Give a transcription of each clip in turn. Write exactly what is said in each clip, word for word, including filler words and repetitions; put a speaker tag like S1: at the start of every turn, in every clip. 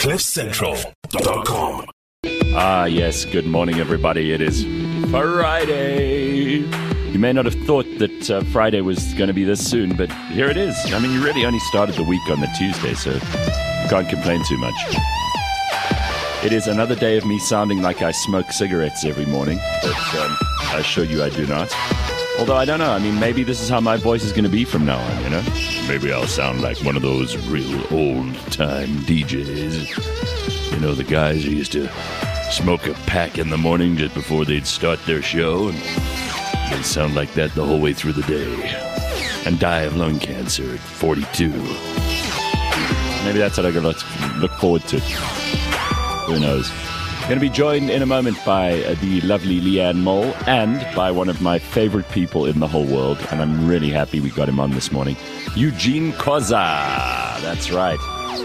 S1: cliff central dot com.
S2: Ah, yes. Good morning, everybody. It is Friday. You may not have thought that uh, Friday was going to be this soon, but here it is. I mean, you really only started the week on the Tuesday, so you can't complain too much. It is another day of me sounding like I smoke cigarettes every morning, but um, I assure you I do not. Although I don't know. I mean, maybe this is how my voice is going to be from now on, you know? Maybe I'll sound like one of those real old-time D Js. You know, the guys who used to smoke a pack in the morning just before they'd start their show, and they sound like that the whole way through the day. And die of lung cancer at forty-two. Maybe that's what I'm going to look forward to. Who knows? Going to be joined in a moment by uh, the lovely Leanne Mole and by one of my favorite people in the whole world, and I'm really happy we got him on this morning, Eugene Khoza. That's right.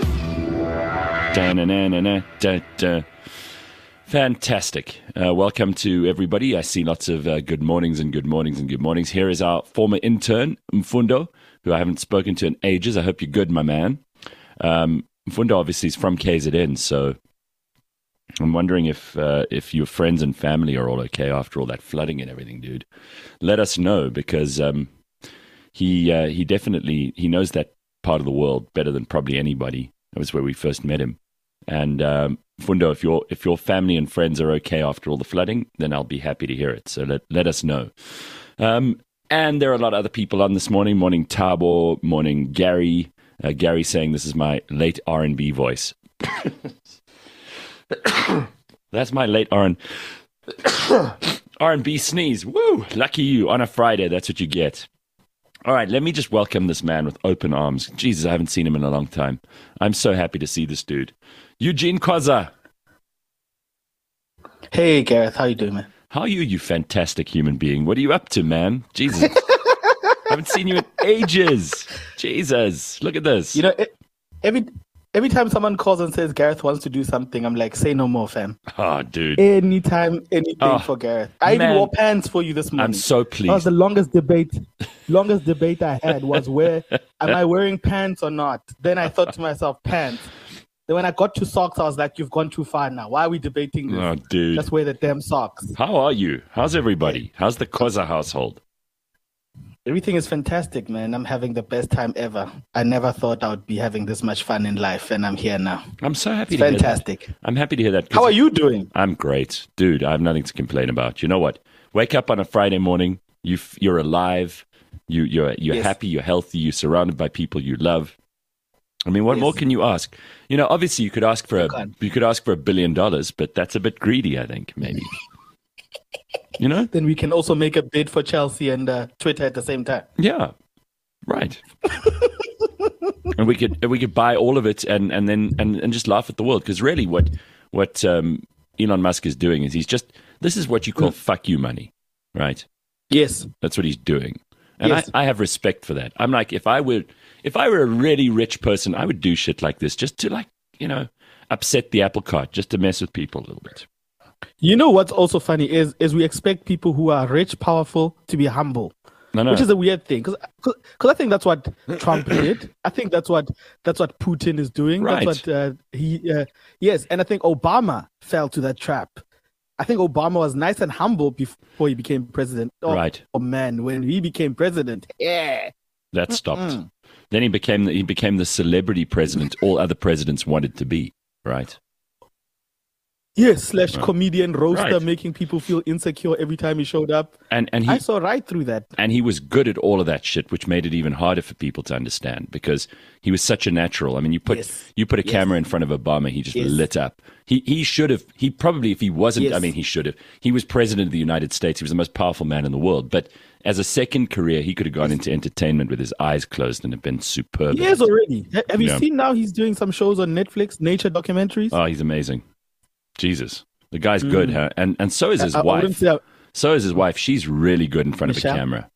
S2: Da-na-na-na-na-da-da. Fantastic. Uh, welcome to everybody. I see lots of uh, good mornings and good mornings and good mornings. Here is our former intern, Mfundo, who I haven't spoken to in ages. I hope you're good, my man. Um, Mfundo obviously is from K Z N, so I'm wondering if uh, if your friends and family are all okay after all that flooding and everything, dude. Let us know, because um, he uh, he definitely he knows that part of the world better than probably anybody. That was where we first met him. And um, Fundo, if your if your family and friends are okay after all the flooding, then I'll be happy to hear it. So let let us know. Um, and there are a lot of other people on this morning. Morning Tabo, morning Gary. Uh, Gary saying this is my late R and B voice. That's my late R and R and B sneeze. Woo! Lucky you. On a Friday, that's what you get. All right, let me just welcome this man with open arms. Jesus, I haven't seen him in a long time. I'm so happy to see this dude. Eugene Khoza.
S3: Hey, Gareth. How you doing, man?
S2: How are you, you fantastic human being? What are you up to, man? Jesus. I haven't seen you in ages. Jesus. Look at this.
S3: You know, it, every... Every time someone calls and says Gareth wants to do something, I'm like, say no more, fam.
S2: Oh, dude.
S3: Anytime, anything
S2: oh,
S3: for Gareth. I man. even wore pants for you this morning.
S2: I'm so pleased.
S3: That was the longest debate. longest debate I had was where, am I wearing pants or not? Then I thought to myself, pants. Then when I got to socks, I was like, you've gone too far now. Why are we debating this?
S2: Oh, dude.
S3: Just wear the damn socks.
S2: How are you? How's everybody? How's the Khoza household?
S3: Everything is fantastic, man. I'm having the best time ever. I never thought I would be having this much fun in life, and I'm here now.
S2: I'm so happy
S3: it's
S2: to
S3: fantastic.
S2: hear that. I'm happy to hear that.
S3: How are you doing?
S2: I'm great. Dude, I have nothing to complain about. You know what? Wake up on a Friday morning, you, you're alive, you, you're, you're
S3: yes.
S2: happy, you're healthy, you're surrounded by people you love. I mean, what yes. more can you ask? You know, obviously you could ask for a, you could ask for a billion dollars, but that's a bit greedy, I think, maybe. You know?
S3: Then we can also make a bid for Chelsea and uh, Twitter at the same time.
S2: Yeah, right. and we could we could buy all of it and, and then and, and just laugh at the world. Because really, what what um, Elon Musk is doing is he's just this is what you call mm. fuck you money, right?
S3: Yes,
S2: that's what he's doing, and
S3: yes.
S2: I, I have respect for that. I'm like, if I were if I were a really rich person, I would do shit like this just to like you know upset the apple cart, just to mess with people a little bit.
S3: You know what's also funny is is we expect people who are rich, powerful to be humble,
S2: no, no.
S3: which is a weird thing. Because I think that's what Trump did. I think that's what that's what Putin is doing.
S2: Right.
S3: That's what uh, he uh, yes, and I think Obama fell to that trap. I think Obama was nice and humble before he became president. Oh,
S2: right.
S3: Oh man, when he became president, yeah,
S2: that stopped.
S3: Mm-mm.
S2: Then he became the, he became the celebrity president all other presidents wanted to be. Right.
S3: Yes, slash comedian roaster,
S2: right.
S3: making people feel insecure every time he showed up.
S2: And and he,
S3: I saw right through that.
S2: And he was good at all of that shit, which made it even harder for people to understand because he was such a natural. I mean, you put
S3: yes.
S2: you put a
S3: yes.
S2: camera in front of Obama, he just
S3: yes.
S2: lit up. He he should have. He probably, if he wasn't,
S3: yes.
S2: I mean, he should have. He was president of the United States. He was the most powerful man in the world. But as a second career, he could have gone into entertainment with his eyes closed and have been superb.
S3: He is already. Have you
S2: yeah.
S3: seen now? He's doing some shows on Netflix, nature documentaries.
S2: Oh, he's amazing. Jesus. The guy's mm. good, huh? And and so is his
S3: I, I
S2: wife. So is his wife. She's really good in front
S3: Michelle?
S2: of a camera.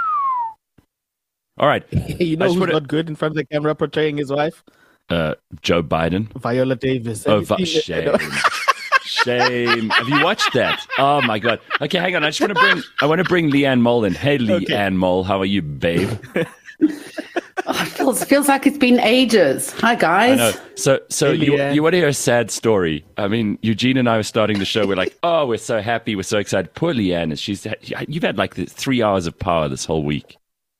S2: All right.
S3: You know who's wanna... not good in front of the camera portraying his wife?
S2: Uh, Joe Biden.
S3: Viola Davis.
S2: Have oh, va- shame. Shame. Have you watched that? Oh my God. Okay, hang on. I just want to bring. I want to bring Leanne Mole in. Hey, Leanne okay. Mole, how are you, babe?
S4: Oh, it feels feels like it's been ages. Hi, guys.
S2: I know. So, so
S3: Hey,
S2: you,
S3: Leanne.
S2: you want to hear a sad story? I mean, Eugene and I were starting the show. We're like, oh, we're so happy. We're so excited. Poor Leanne. is She's had, you've had like three hours of power this whole week.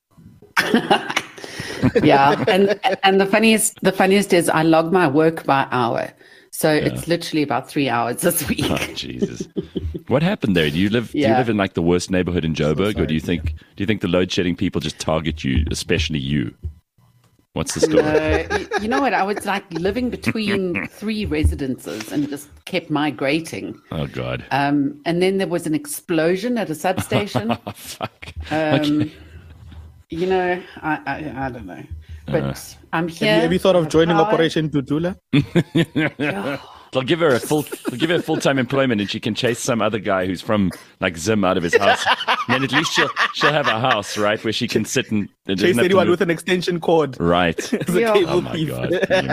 S4: Yeah, and and the funniest the funniest is I log my work by hour, so yeah. It's literally about three hours this week.
S2: Oh, Jesus. What happened there? Do you live?
S4: Yeah.
S2: Do you live in like the worst neighborhood in Joburg,
S3: So
S2: or do you think? Do you think the load shedding people just target you, especially you? What's the story?
S4: No, you, you know what? I was like living between three residences and just kept migrating.
S2: Oh God.
S4: Um, and then there was an explosion at a substation.
S2: Oh, fuck.
S4: Um,
S2: Okay.
S4: You know, I, I I don't know, but
S2: Uh.
S4: I'm
S3: Have
S4: here.
S3: you, have you thought of
S4: I
S3: joining
S4: power.
S3: Operation Tutula?
S2: They'll give her a full, they'll give her full time employment, and she can chase some other guy who's from like Zim out of his house. And then at least she'll she'll have a house, right, where she can sit and, and doesn't
S3: Chase
S2: have to
S3: anyone
S2: move-
S3: with an extension cord.
S2: right.
S3: As a
S4: Yeah.
S3: cable
S2: Oh my
S3: thief.
S2: God! Can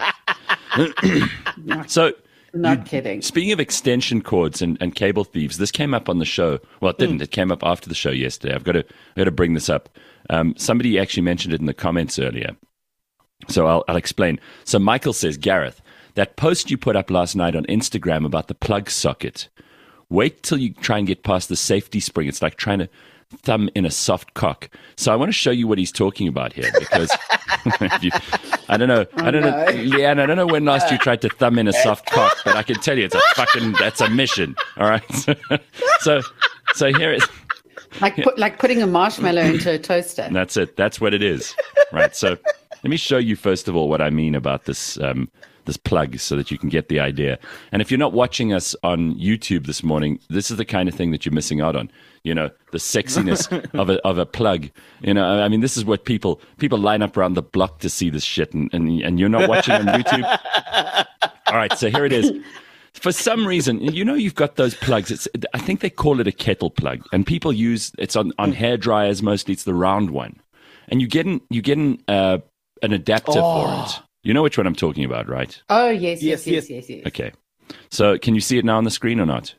S2: you imagine? So.
S4: Not
S2: You-
S4: kidding.
S2: Speaking of extension cords and, and cable thieves, this came up on the show. Well, it didn't. It came up after the show yesterday. I've got to, I've got to bring this up. Um, somebody actually mentioned it in the comments earlier. So I'll, I'll explain. So Michael says, Gareth, that post you put up last night on Instagram about the plug socket, wait till you try and get past the safety spring. It's like trying to thumb in a soft cock. So I want to show you what he's talking about here because if you, I don't know, I don't know, Leanne, I don't know when last you tried to thumb in a soft cock, but I can tell you it's a fucking, that's a mission. All right. so, so here it is.
S4: Like put, like putting a marshmallow into a toaster.
S2: That's it. That's what it is. Right. So let me show you first of all what I mean about this um, this plug so that you can get the idea. And if you're not watching us on YouTube this morning, this is the kind of thing that you're missing out on. You know, the sexiness of a of a plug. You know, I mean, this is what people people line up around the block to see this shit, and and, and you're not watching on YouTube. All right, so here it is. For some reason, you know, you've got those plugs. It's, I think they call it a kettle plug, and people use it's on, on hair dryers mostly. It's the round one, and you get an, you get an, uh, an adapter
S3: Oh.
S2: for it. You know which one I'm talking about, right?
S4: Oh yes, yes,
S3: Yes,
S4: yes, yes, yes.
S2: Okay. So can you see it now on the screen or not?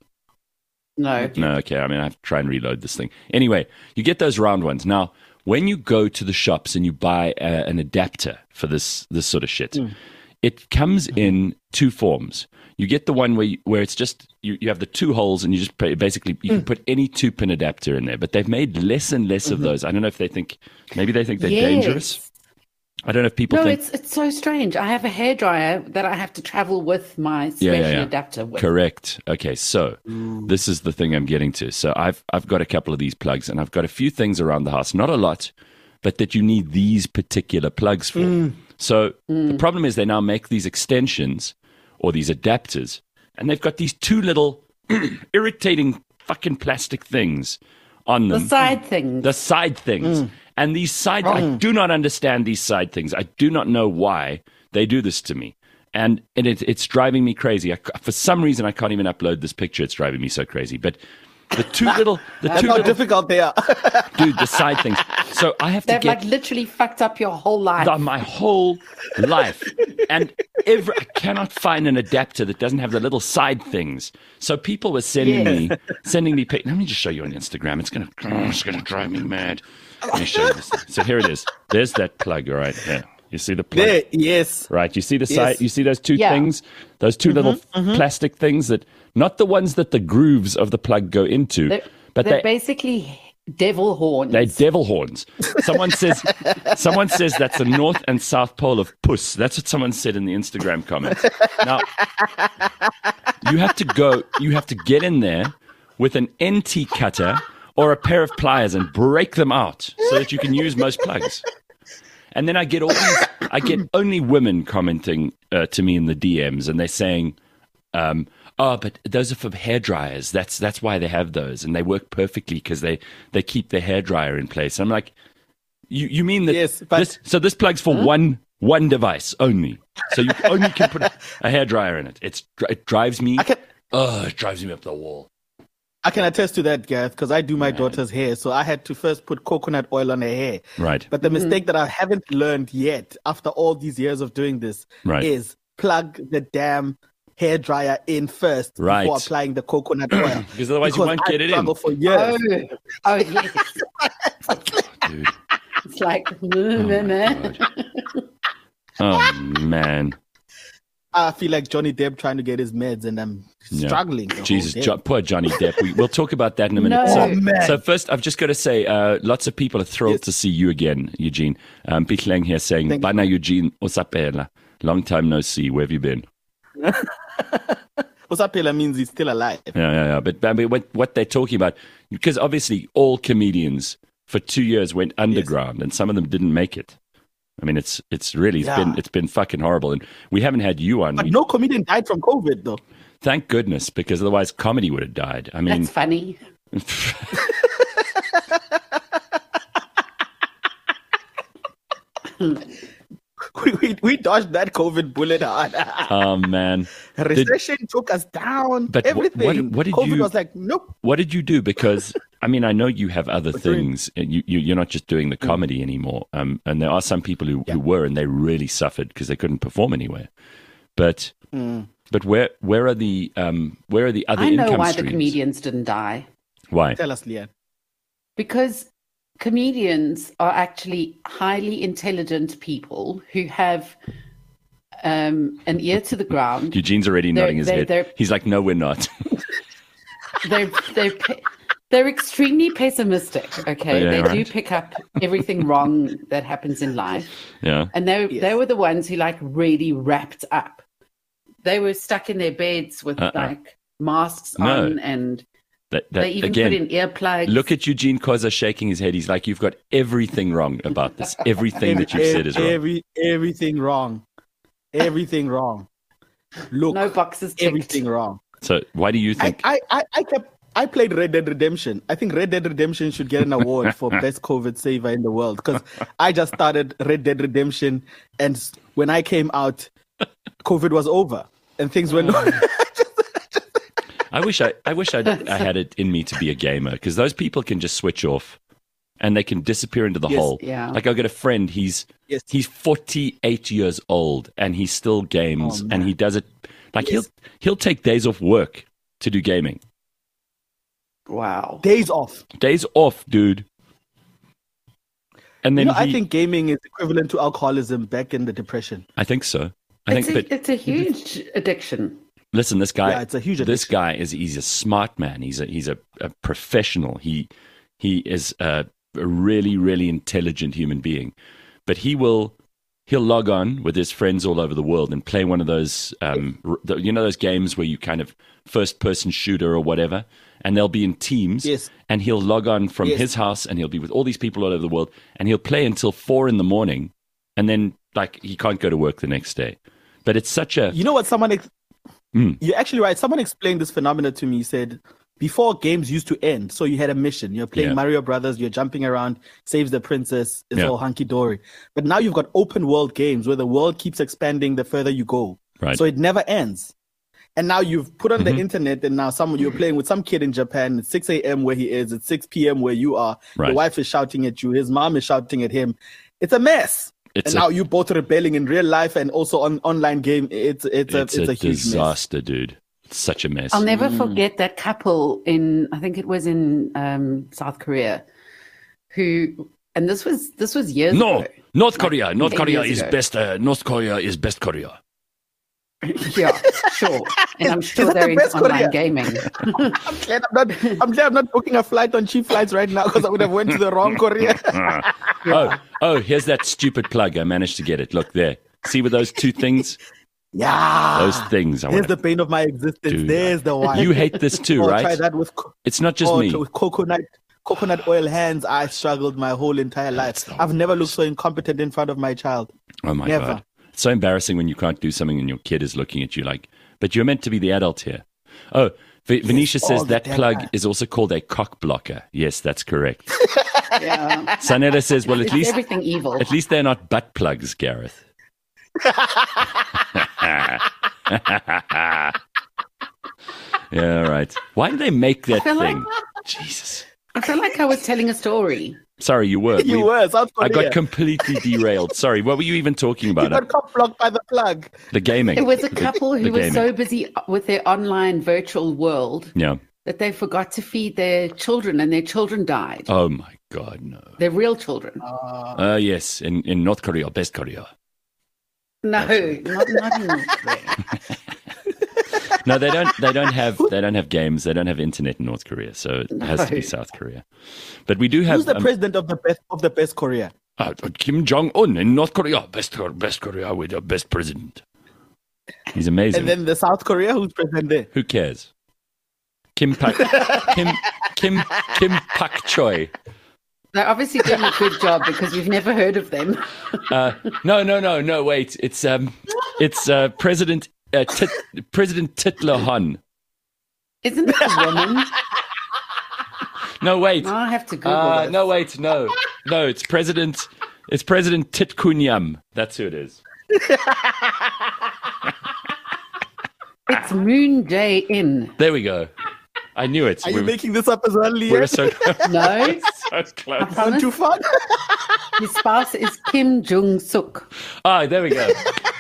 S4: No.
S2: No. Okay. I mean, I have to try and reload this thing. Anyway, you get those round ones. Now, when you go to the shops and you buy uh, an adapter for this this sort of shit, it comes in two forms. You get the one where you, where it's just you, you have the two holes and you just pay, basically you can put any two pin adapter in there. But they've made less and less of those. I don't know if they think maybe they think they're
S4: Yes.
S2: dangerous. I don't know if people
S4: No,
S2: think
S4: it's it's so strange. I have a hairdryer that I have to travel with my
S2: yeah,
S4: special
S2: yeah, yeah.
S4: adapter with.
S2: Correct. Okay, so this is the thing I'm getting to. So I've I've got a couple of these plugs and I've got a few things around the house, not a lot, but that you need these particular plugs for. So the problem is they now make these extensions or these adapters, and they've got these two little irritating fucking plastic things on
S4: The
S2: them.
S4: side thing.
S2: The side things. And these side, I do not understand these side things. I do not know why they do this to me. And, and it, it's driving me crazy. I, for some reason, I can't even upload this picture. It's driving me so crazy. But the two little, the
S3: That's
S2: two
S3: how
S2: little,
S3: difficult they are.
S2: dude, the side things. So I have to
S4: They've
S2: get
S4: like literally fucked up your whole life.
S2: the, my whole life. And every, I cannot find an adapter that doesn't have the little side things. So people were sending
S4: Yes.
S2: me, sending me, pic- let me just show you on Instagram. It's going to, oh, it's going to drive me mad. Let me show you this. So here it is. There's that plug, all right? Yeah. You see the plug?
S3: There, yes.
S2: Right. You see the
S3: Yes.
S2: side, you see those two
S4: Yeah.
S2: things, those two little plastic things that, not the ones that the grooves of the plug go into,
S4: They're,
S2: but
S4: they're
S2: they,
S4: basically devil horns.
S2: they're devil horns. Someone says, someone says that's the north and south pole of puss. That's what someone said in the Instagram comments. Now, you have to go, you have to get in there with an N T cutter or a pair of pliers and break them out so that you can use most plugs. And then I get all these, I get only women commenting uh, to me in the D Ms, and they're saying, um, "Oh, but those are for hair dryers. That's that's why they have those, and they work perfectly because they they keep the hair dryer in place." And I'm like, "You you mean that?
S3: Yes, but-
S2: this, so this plug's for one one device only. So you only can put a hair dryer in it. It's it drives me.
S3: I can
S2: Oh, it drives me up the wall.
S3: I can attest to that, Gareth, because I do my daughter's hair. So I had to first put coconut oil on her hair.
S2: Right.
S3: But the mistake that I haven't learned yet after all these years of doing this
S2: Right.
S3: is plug the damn hair dryer in first
S2: Right.
S3: before applying the coconut oil.
S2: Because otherwise you won't
S3: I
S2: get it in.
S3: struggled for years.
S4: Oh, oh yes.
S2: Dude.
S4: It's like, no, no, no.
S2: Oh, man.
S3: I feel like Johnny Depp trying to get his meds, and I'm
S2: Yeah.
S3: struggling. the whole
S2: Jesus,
S3: day.
S2: jo- poor Johnny Depp. We, we'll talk about that in a minute.
S4: No.
S2: So,
S3: Oh, man.
S2: so first, I've just got to say, uh, lots of people are thrilled
S3: Yes.
S2: to see you again, Eugene. Um, Pichlang here saying,
S3: Thank you.
S2: Bana Eugene, Osapela. Long time no see. Where have you been?
S3: Osapela means he's still alive.
S2: Yeah, yeah, yeah. But, I mean, what, what they're talking about, because obviously all comedians for two years went underground, and some of them didn't make it. I mean, it's it's really it's
S3: Yeah.
S2: been it's been fucking horrible, and we haven't had you on.
S3: But
S2: We-
S3: no comedian died from COVID, though.
S2: Thank goodness, because otherwise comedy would have died. I mean,
S4: That's funny.
S3: We, we, we dodged that COVID bullet hard.
S2: oh man,
S3: Recession took us down.
S2: But wh-
S3: everything.
S2: what- what did
S3: COVID
S2: you-
S3: was like, nope.
S2: what did you do? Because I mean, I know you have other
S3: What do you mean?
S2: things. and You, you you're not just doing the comedy anymore. Um, and there are some people who, who were, and they really suffered because they couldn't perform anywhere. But
S3: Mm.
S2: but where where are the um where are the other
S4: I know
S2: income
S4: why
S2: streams?
S4: the comedians didn't die.
S2: Why?
S3: Tell us, Leanne.
S4: Because comedians are actually highly intelligent people who have um, an ear to the ground.
S2: Eugene's already
S4: They're-
S2: nodding his
S4: they're-
S2: head.
S4: they're-
S2: He's like, no, we're not.
S4: They're they're pe- they're extremely pessimistic. Okay,
S2: Yeah,
S4: they
S2: right.
S4: do pick up everything wrong that happens in life,
S2: yeah.
S4: and they
S3: Yes.
S4: they were the ones who like really wrapped up. They were stuck in their beds with
S2: Uh-uh.
S4: like masks
S2: No.
S4: on, and
S2: That, that,
S4: they even
S2: again,
S4: put in earplugs.
S2: look at Eugene Koza shaking his head. He's like, you've got everything wrong about this. Everything that you've
S3: Every-
S2: said is wrong.
S3: Every, everything wrong. Everything wrong. Look,
S4: no boxes ticked.
S3: everything wrong.
S2: So why do you
S3: I,
S2: think?
S3: I, I, I kept. I played Red Dead Redemption. I think Red Dead Redemption should get an award for best COVID saver in the world because I just started Red Dead Redemption, and s- when I came out, COVID was over and things went.
S2: I wish I, I wish I, I had it in me to be a gamer because those people can just switch off and they can disappear into the
S3: Yes,
S2: hole.
S4: yeah.
S2: Like I got a friend. He's
S3: Yes.
S2: he's forty-eight years old and he still games
S3: Oh,
S2: and
S3: man.
S2: he does it like
S3: Yes.
S2: he'll he'll take days off work to do gaming.
S4: Wow.
S3: Days off.
S2: Days off, dude. And
S3: You
S2: then
S3: know,
S2: he,
S3: I think gaming is equivalent to alcoholism back in the depression.
S2: I think so. I
S4: It's
S2: think,
S4: a,
S2: but
S4: it's a huge addiction.
S2: listen, this guy,
S3: Yeah, it's a huge
S2: this
S3: addiction.
S2: guy is he's a smart man. He's a he's a, a professional. He he is a, a really really intelligent human being. But he will he'll log on with his friends all over the world and play one of those um r- the, you know those games where you kind of first person shooter or whatever, and they'll be in teams.
S3: Yes.
S2: And he'll log on from
S3: Yes.
S2: his house and he'll be with all these people all over the world and he'll play until four in the morning, and then like he can't go to work the next day. But it's such a
S3: You know what? Someone, ex-
S2: Mm.
S3: you're actually right. Someone explained this phenomenon to me. He said before games used to end, so you had a mission. You're playing
S2: Yeah.
S3: Mario Brothers. You're jumping around, saves the princess. It's
S2: Yeah.
S3: all hunky dory. But now you've got open world games where the world keeps expanding the further you go.
S2: Right.
S3: So it never ends. And now you've put on
S2: Mhm.
S3: the internet, and now someone you're playing with some kid in Japan. It's six a.m. where he is. It's six p.m. where you are.
S2: Right.
S3: Your wife is shouting at you. His mom is shouting at him. It's a mess.
S2: it's
S3: and
S2: a,
S3: now you both rebelling in real life and also on online game. It's it's a
S2: it's
S3: it's,
S2: a,
S3: a, huge mess.
S2: disaster, dude. It's such a mess.
S4: I'll never forget that couple in, I think it was in um, South Korea, who, and this was this was years
S2: No,
S4: ago.
S2: North Korea. North
S4: ten
S2: Korea
S4: years
S2: is
S4: ago.
S2: best. Uh, North Korea is best Korea.
S4: Yeah, sure. And I'm sure
S3: that the
S4: they're into
S3: best
S4: online
S3: Korea?
S4: gaming.
S3: I'm glad I'm not. I'm glad I'm not booking a flight on cheap flights right now because I would have went to the wrong Korea.
S2: Ah. Oh, oh, here's that stupid plug. I managed to get it. Look there. See with those two things?
S3: yeah,
S2: Those things. I
S3: There's
S2: want
S3: the pain of my existence.
S2: Dude,
S3: There's the one.
S2: You hate this too,
S3: oh,
S2: right?
S3: Try that with. co-
S2: It's not just
S3: oh,
S2: me.
S3: with coconut. Coconut oil hands. I struggled my whole entire life.
S2: the
S3: I've never looked so incompetent in front of my child.
S2: Oh my
S3: Never.
S2: god. It's so embarrassing when you can't do something and your kid is looking at you like, but you're meant to be the adult here. Oh, v- Venetia
S3: all
S2: says
S3: the
S2: that
S3: damn
S2: plug
S3: time.
S2: is also called a cock blocker. Yes, that's correct.
S4: Yeah.
S2: Sanella says, well, at
S4: It's
S2: least
S4: everything evil.
S2: at least they're not butt plugs, Gareth. Yeah, right. Why did they make that
S4: feel like-
S2: thing? Jesus.
S4: I feel like I was telling a story.
S2: Sorry, you were.
S3: You
S2: We-
S3: were South
S2: I
S3: Korea.
S2: got completely derailed. Sorry, what were you even talking
S3: You
S2: about?
S3: got cock blocked by the plug.
S2: The gaming.
S4: It was a
S2: The-
S4: couple
S2: the
S4: who were
S2: gaming.
S4: so busy with their online virtual world
S2: Yeah.
S4: that they forgot to feed their children and their children died.
S2: Oh my God, no.
S4: They're real children.
S2: Uh, yes, in, in North Korea, best Korea.
S4: No, not, not in there.
S2: No, they don't. They don't have. They don't have games. They don't have internet in North Korea, so it has to be
S4: No.
S2: South Korea. But we do have.
S3: Who's the
S2: um,
S3: president of the best of the best Korea?
S2: uh, Kim Jong Un in North Korea, best best Korea with the best president. He's amazing.
S3: And then the South Korea, who's president there?
S2: Who cares? Kim Pak Kim Kim Kim Pak Choi.
S4: They're obviously doing a good job because we've never heard of them.
S2: Uh, no, no, no, no. Wait, it's um, it's uh, President uh, Tit, President Titler Han.
S4: Isn't it a woman?
S2: No, wait.
S4: I have to Google
S2: Uh,
S4: this.
S2: no, wait, no, no. It's President. It's President Tit Kunyam. That's who it is.
S4: It's Moon Jae-in.
S2: There we go. I knew it.
S3: Are you
S2: We're-
S3: making this up as well, Leah?
S2: We're so,
S4: No,
S2: so close.
S3: Gone too far?
S4: his spouse is Kim Jong-suk.
S2: Ah, there we go.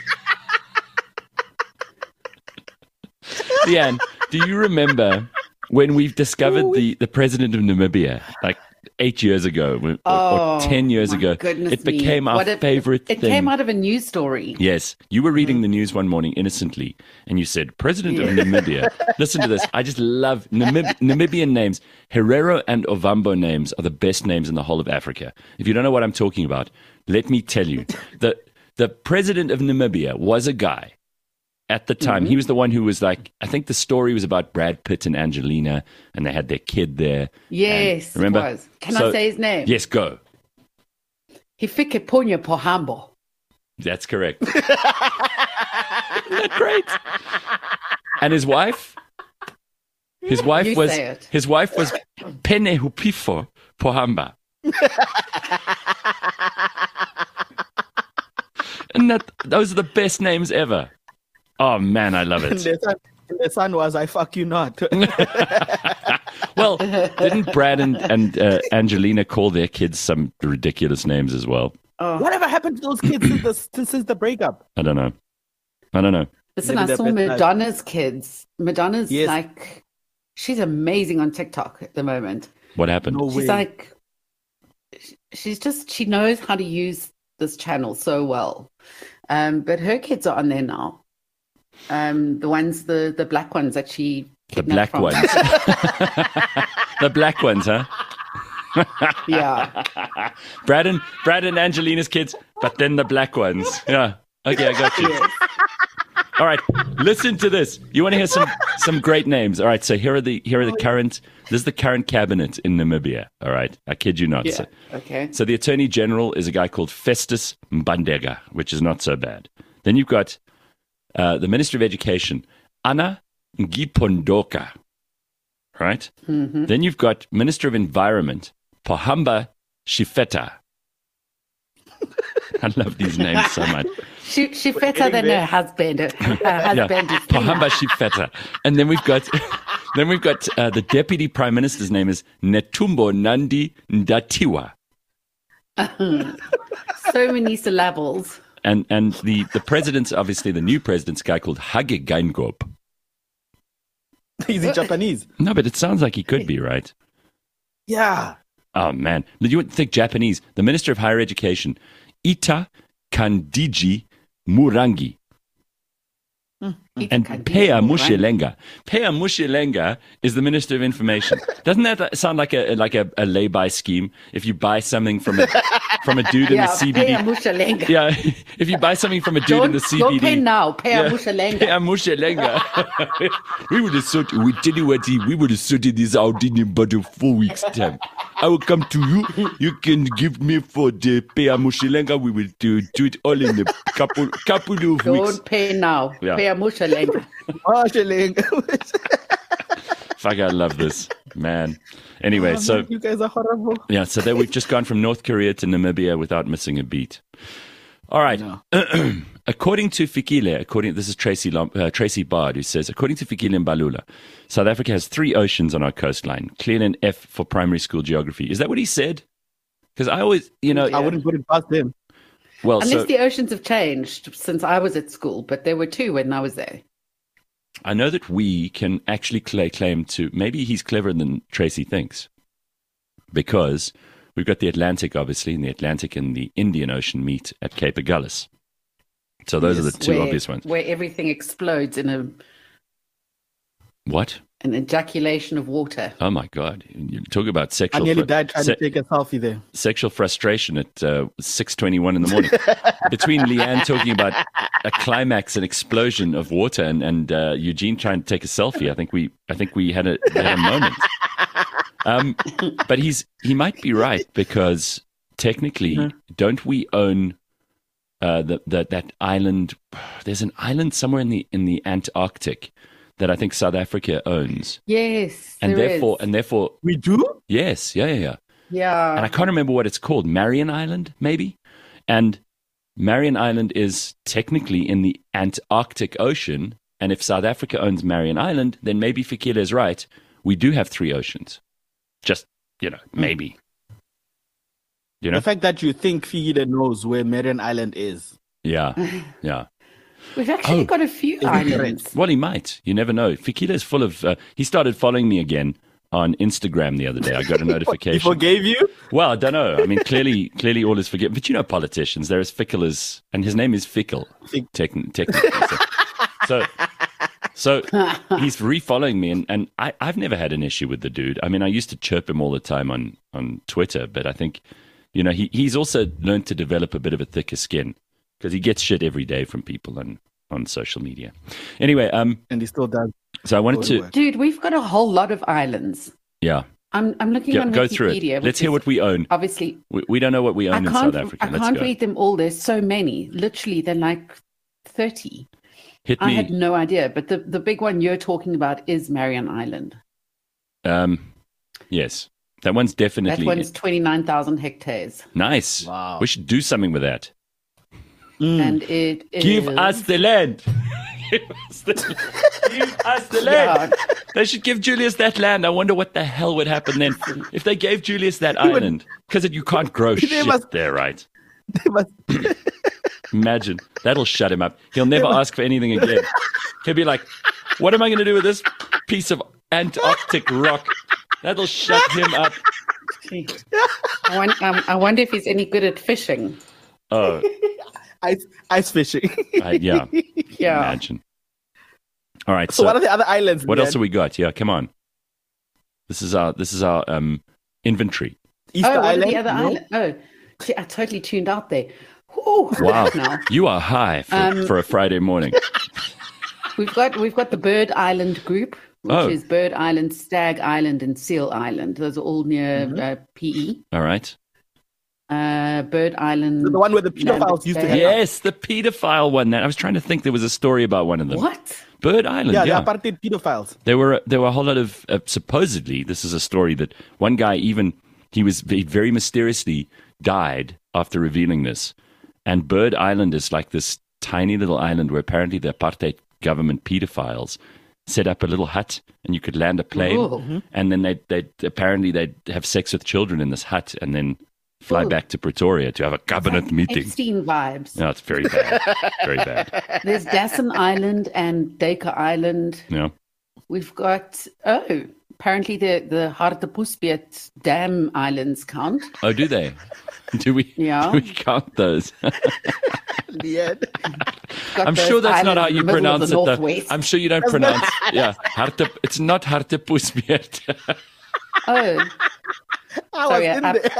S2: Leanne, do you remember when we've discovered the, the president of Namibia, like eight years ago or,
S4: Oh,
S2: or ten years
S4: my
S2: ago?
S4: goodness
S2: It became
S4: me.
S2: our
S4: What a-
S2: favorite
S4: It
S2: thing.
S4: came out of a news story.
S2: Yes, you were reading the news one morning innocently, and you said, "President of Namibia." Listen to this. I just love Namib- Namibian names. Herero and Ovambo names are the best names in the whole of Africa. If you don't know what I'm talking about, let me tell you. the The president of Namibia was a guy. At the time, he was the one who was like, I think the story was about Brad Pitt and Angelina, and they had their kid there.
S4: Yes,
S2: And remember?
S4: it was. Can
S2: So-
S4: I say his name?
S2: Yes, go.
S4: Hifike Ponya Pohambo.
S2: That's correct. Isn't that great? And his wife? His wife
S4: You
S2: was
S4: say it.
S2: his wife was Pene Hupifo Pohamba. And that those are the best names ever. Oh man, I love
S3: And
S2: it.
S3: the son, and the son was, I fuck you not.
S2: Well, didn't Brad and, and uh, Angelina call their kids some ridiculous names as well?
S3: Whatever happened to those kids since the, since the breakup?
S2: I don't know. I don't know.
S4: Listen,
S3: Maybe
S4: I
S3: they're
S4: saw
S3: best nice.
S4: Madonna's kids. Madonna's
S3: Yes.
S4: like, she's amazing on TikTok at the moment.
S2: What happened?
S3: No
S4: She's
S3: way.
S4: like, she's just, she knows how to use this channel so well. Um, but her kids are on there now. Um, the ones, the the black ones that she
S2: The
S4: kidnapped
S2: black
S4: from-
S2: ones. The black ones, huh?
S4: Yeah.
S2: Brad and, Brad and Angelina's kids, but then the black ones. Yeah. Okay, I got you.
S4: Yes.
S2: All right, listen to this. You want to hear some some great names? All right, so here are the here are the current. This is the current cabinet in Namibia. All right, I kid you not.
S4: Yeah.
S2: So,
S4: Okay.
S2: so the Attorney General is a guy called Festus Mbandega, which is not so bad. Then you've got uh, the Minister of Education, Anna Ngipondoka. Right.
S4: Mm-hmm.
S2: Then you've got Minister of Environment, Pohamba Shifeta. I love these names so much.
S4: She she better than her husband. Her husband is
S2: Pohamba Shifeta. And then we've got then we've got uh, the Deputy Prime Minister's name is Netumbo Nandi Ndatiwa.
S4: so many syllables.
S2: And and the, the president's obviously the new president's a guy called Hage Geingob.
S3: Is he Japanese?
S2: No, but it sounds like he could be, right?
S3: Yeah.
S2: Oh man. You would think Japanese. The Minister of Higher Education, Ita Kandiji Murangi. And Pea Mushelenga. Pea Mushelenga is the Minister of Information. Doesn't that sound like a like a, a lay-by scheme? If you buy something from a from a dude in
S4: Yeah,
S2: the C B D,
S4: pay a mushalenga.
S2: yeah. If you buy something from a dude in
S4: Don't,
S2: the C B D,
S4: don't pay now. Pay a mushalenga.
S2: Pea Mushelenga. We would have sorted. We tell you what, we would have sorted this out in about a four weeks time. I will come to you. You can give me for the Pea Mushelenga. We will do, do it all in a couple couple of weeks.
S4: Don't pay now.
S2: Yeah.
S4: Pay a mushalenga.
S3: Marshalling.
S2: Fuck, I love this, man. Anyway,
S3: Oh,
S2: so
S3: man, you guys are horrible.
S2: yeah, so there we've just gone from North Korea to Namibia without missing a beat. All right.
S3: No.
S2: According to Fikile, according this is Tracy Lom, uh, Tracy Bard who says, according to Fikile and Balula, South Africa has three oceans on our coastline. Clear an F for primary school geography. Is that what he said? Because I always, you know,
S3: I wouldn't put it past him.
S2: well,
S4: Unless
S2: so
S4: the oceans have changed since I was at school, but there were two when I was there.
S2: I know that we can actually lay claim to maybe he's cleverer than Tracy thinks, because we've got the Atlantic, obviously, and the Atlantic and the Indian Ocean meet at Cape Agulhas. So those
S3: Yes,
S2: are the two
S4: where,
S2: obvious ones.
S4: where everything explodes in a
S2: What?
S4: an ejaculation of water.
S2: Oh my God! You talk about
S3: I
S2: sexual
S3: nearly
S2: fr-
S3: died trying
S2: se-
S3: to take a selfie there.
S2: sexual frustration at uh, six twenty-one in the morning. Between Leanne talking about a climax, an explosion of water, and, and uh, Eugene trying to take a selfie, I think we, I think we had a, had a moment. Um, but he's he might be right, because technically,
S3: Mhm.
S2: don't we own uh, the, the that island? There's an island somewhere in the in the Antarctic that I think South Africa owns,
S4: Yes,
S2: and
S4: there
S2: therefore,
S4: is.
S2: and therefore,
S3: We do?
S2: yes, yeah, yeah, yeah.
S4: yeah.
S2: And I can't remember what it's called. Marion Island, maybe? And Marion Island is technically in the Antarctic Ocean. And if South Africa owns Marion Island, then maybe Fikile is right. We do have three oceans. Just, you know, maybe. You know?
S3: The fact that you think Figida knows where Marion Island is.
S2: Yeah, yeah.
S4: We've actually
S2: Oh.
S4: got a few islands.
S2: Well, he might. You never know. Fikile is full of... Uh, he started following me again on Instagram the other day. I got a
S3: He
S2: notification.
S3: forgave you?
S2: Well, I don't know. I mean, clearly, clearly all is forgiven. But you know, politicians, they're as fickle as, and his name is Fickle,
S3: Fick-
S2: techn- technically. So, so, so he's refollowing me, and, and I, I've never had an issue with the dude. I mean, I used to chirp him all the time on, on Twitter, but I think, you know, he, he's also learned to develop a bit of a thicker skin, because he gets shit every day from people on, on social media. Anyway, um,
S3: And he still does.
S2: so I wanted
S3: Go to
S2: to,
S3: work.
S4: Dude, we've got a whole lot of islands.
S2: yeah,
S4: I'm I'm looking
S2: go,
S4: on
S2: go
S4: Wikipedia.
S2: through it. Let's
S4: which
S2: hear
S4: is
S2: what we own.
S4: Obviously,
S2: We, we don't know what we
S4: I
S2: own in
S4: can't
S2: South Africa.
S4: I
S2: Let's
S4: can't
S2: go.
S4: read them all. There's so many. Literally, they're like thirty.
S2: Hit
S4: I
S2: me.
S4: had no idea, but the, the big one you're talking about is Marion Island.
S2: Um, yes, that one's definitely
S4: That one's twenty-nine thousand hectares.
S2: nice.
S3: Wow.
S2: We should do something with that.
S3: Mm.
S4: And it is...
S2: Give us the land. give, us the, give us the land.
S4: Yeah.
S2: They should give Julius that land. I wonder what the hell would happen then if they gave Julius that island, because you can't grow shit
S3: must-
S2: there, right?
S3: They must-
S2: Imagine that'll shut him up. He'll never ask for anything again. He'll be like, "What am I going to do with this piece of Antarctic rock?" That'll shut him up.
S4: I, wonder, um, I wonder if he's any good at fishing.
S2: Oh,
S3: ice, ice fishing.
S2: I, yeah.
S4: Yeah.
S2: Imagine. All right.
S3: So,
S2: So,
S3: what are the other islands?
S2: what else
S3: man?
S2: have we got? Yeah, come on. This is our this is our um inventory.
S3: Easter
S4: oh, what
S3: Island?
S4: are the other
S3: No?
S4: islands? Oh, see, I totally tuned out there. Ooh,
S2: Wow,
S4: now.
S2: you are high for,
S4: Um,
S2: for a Friday morning.
S4: We've got we've got the Bird Island group, which
S2: Oh.
S4: is Bird Island, Stag Island, and Seal Island. Those are all near
S3: Mm-hmm.
S4: uh, P E.
S2: All right.
S4: Uh, Bird Island.
S3: The one where the pedophiles used to
S4: Bay.
S3: hang out.
S2: Yes, the pedophile one. That I was trying to think there was a story about one of them.
S4: What?
S2: Bird Island.
S3: Yeah,
S2: Yeah,
S3: the apartheid pedophiles.
S2: there were there were a whole lot of uh, supposedly. This is a story that one guy even he was he very mysteriously died after revealing this. And Bird Island is like this tiny little island where apparently the apartheid government pedophiles set up a little hut, and you could land a plane,
S4: Ooh.
S2: and then they they apparently they'd have sex with children in this hut, and then fly
S4: Ooh.
S2: back to Pretoria to have a cabinet meeting.
S4: Epstein vibes.
S2: No, it's very bad, very bad.
S4: There's Dasson Island and Dacre Island.
S2: Yeah.
S4: We've got oh, apparently the the Hartbeespoort Dam Islands count.
S2: Oh, do they? Do we?
S4: Yeah.
S2: Do we count those?
S3: Yeah.
S4: Got
S2: I'm
S4: those
S2: sure that's not
S4: islands
S2: how
S4: in
S2: you
S4: the middle of
S2: pronounce
S4: the
S2: it. Though.
S4: Northwest.
S2: I'm sure you don't pronounce. Yeah, Harte, it's not Hartbeespoort.
S4: Oh,
S3: I was
S4: Sorry,
S3: in
S4: I-
S3: there.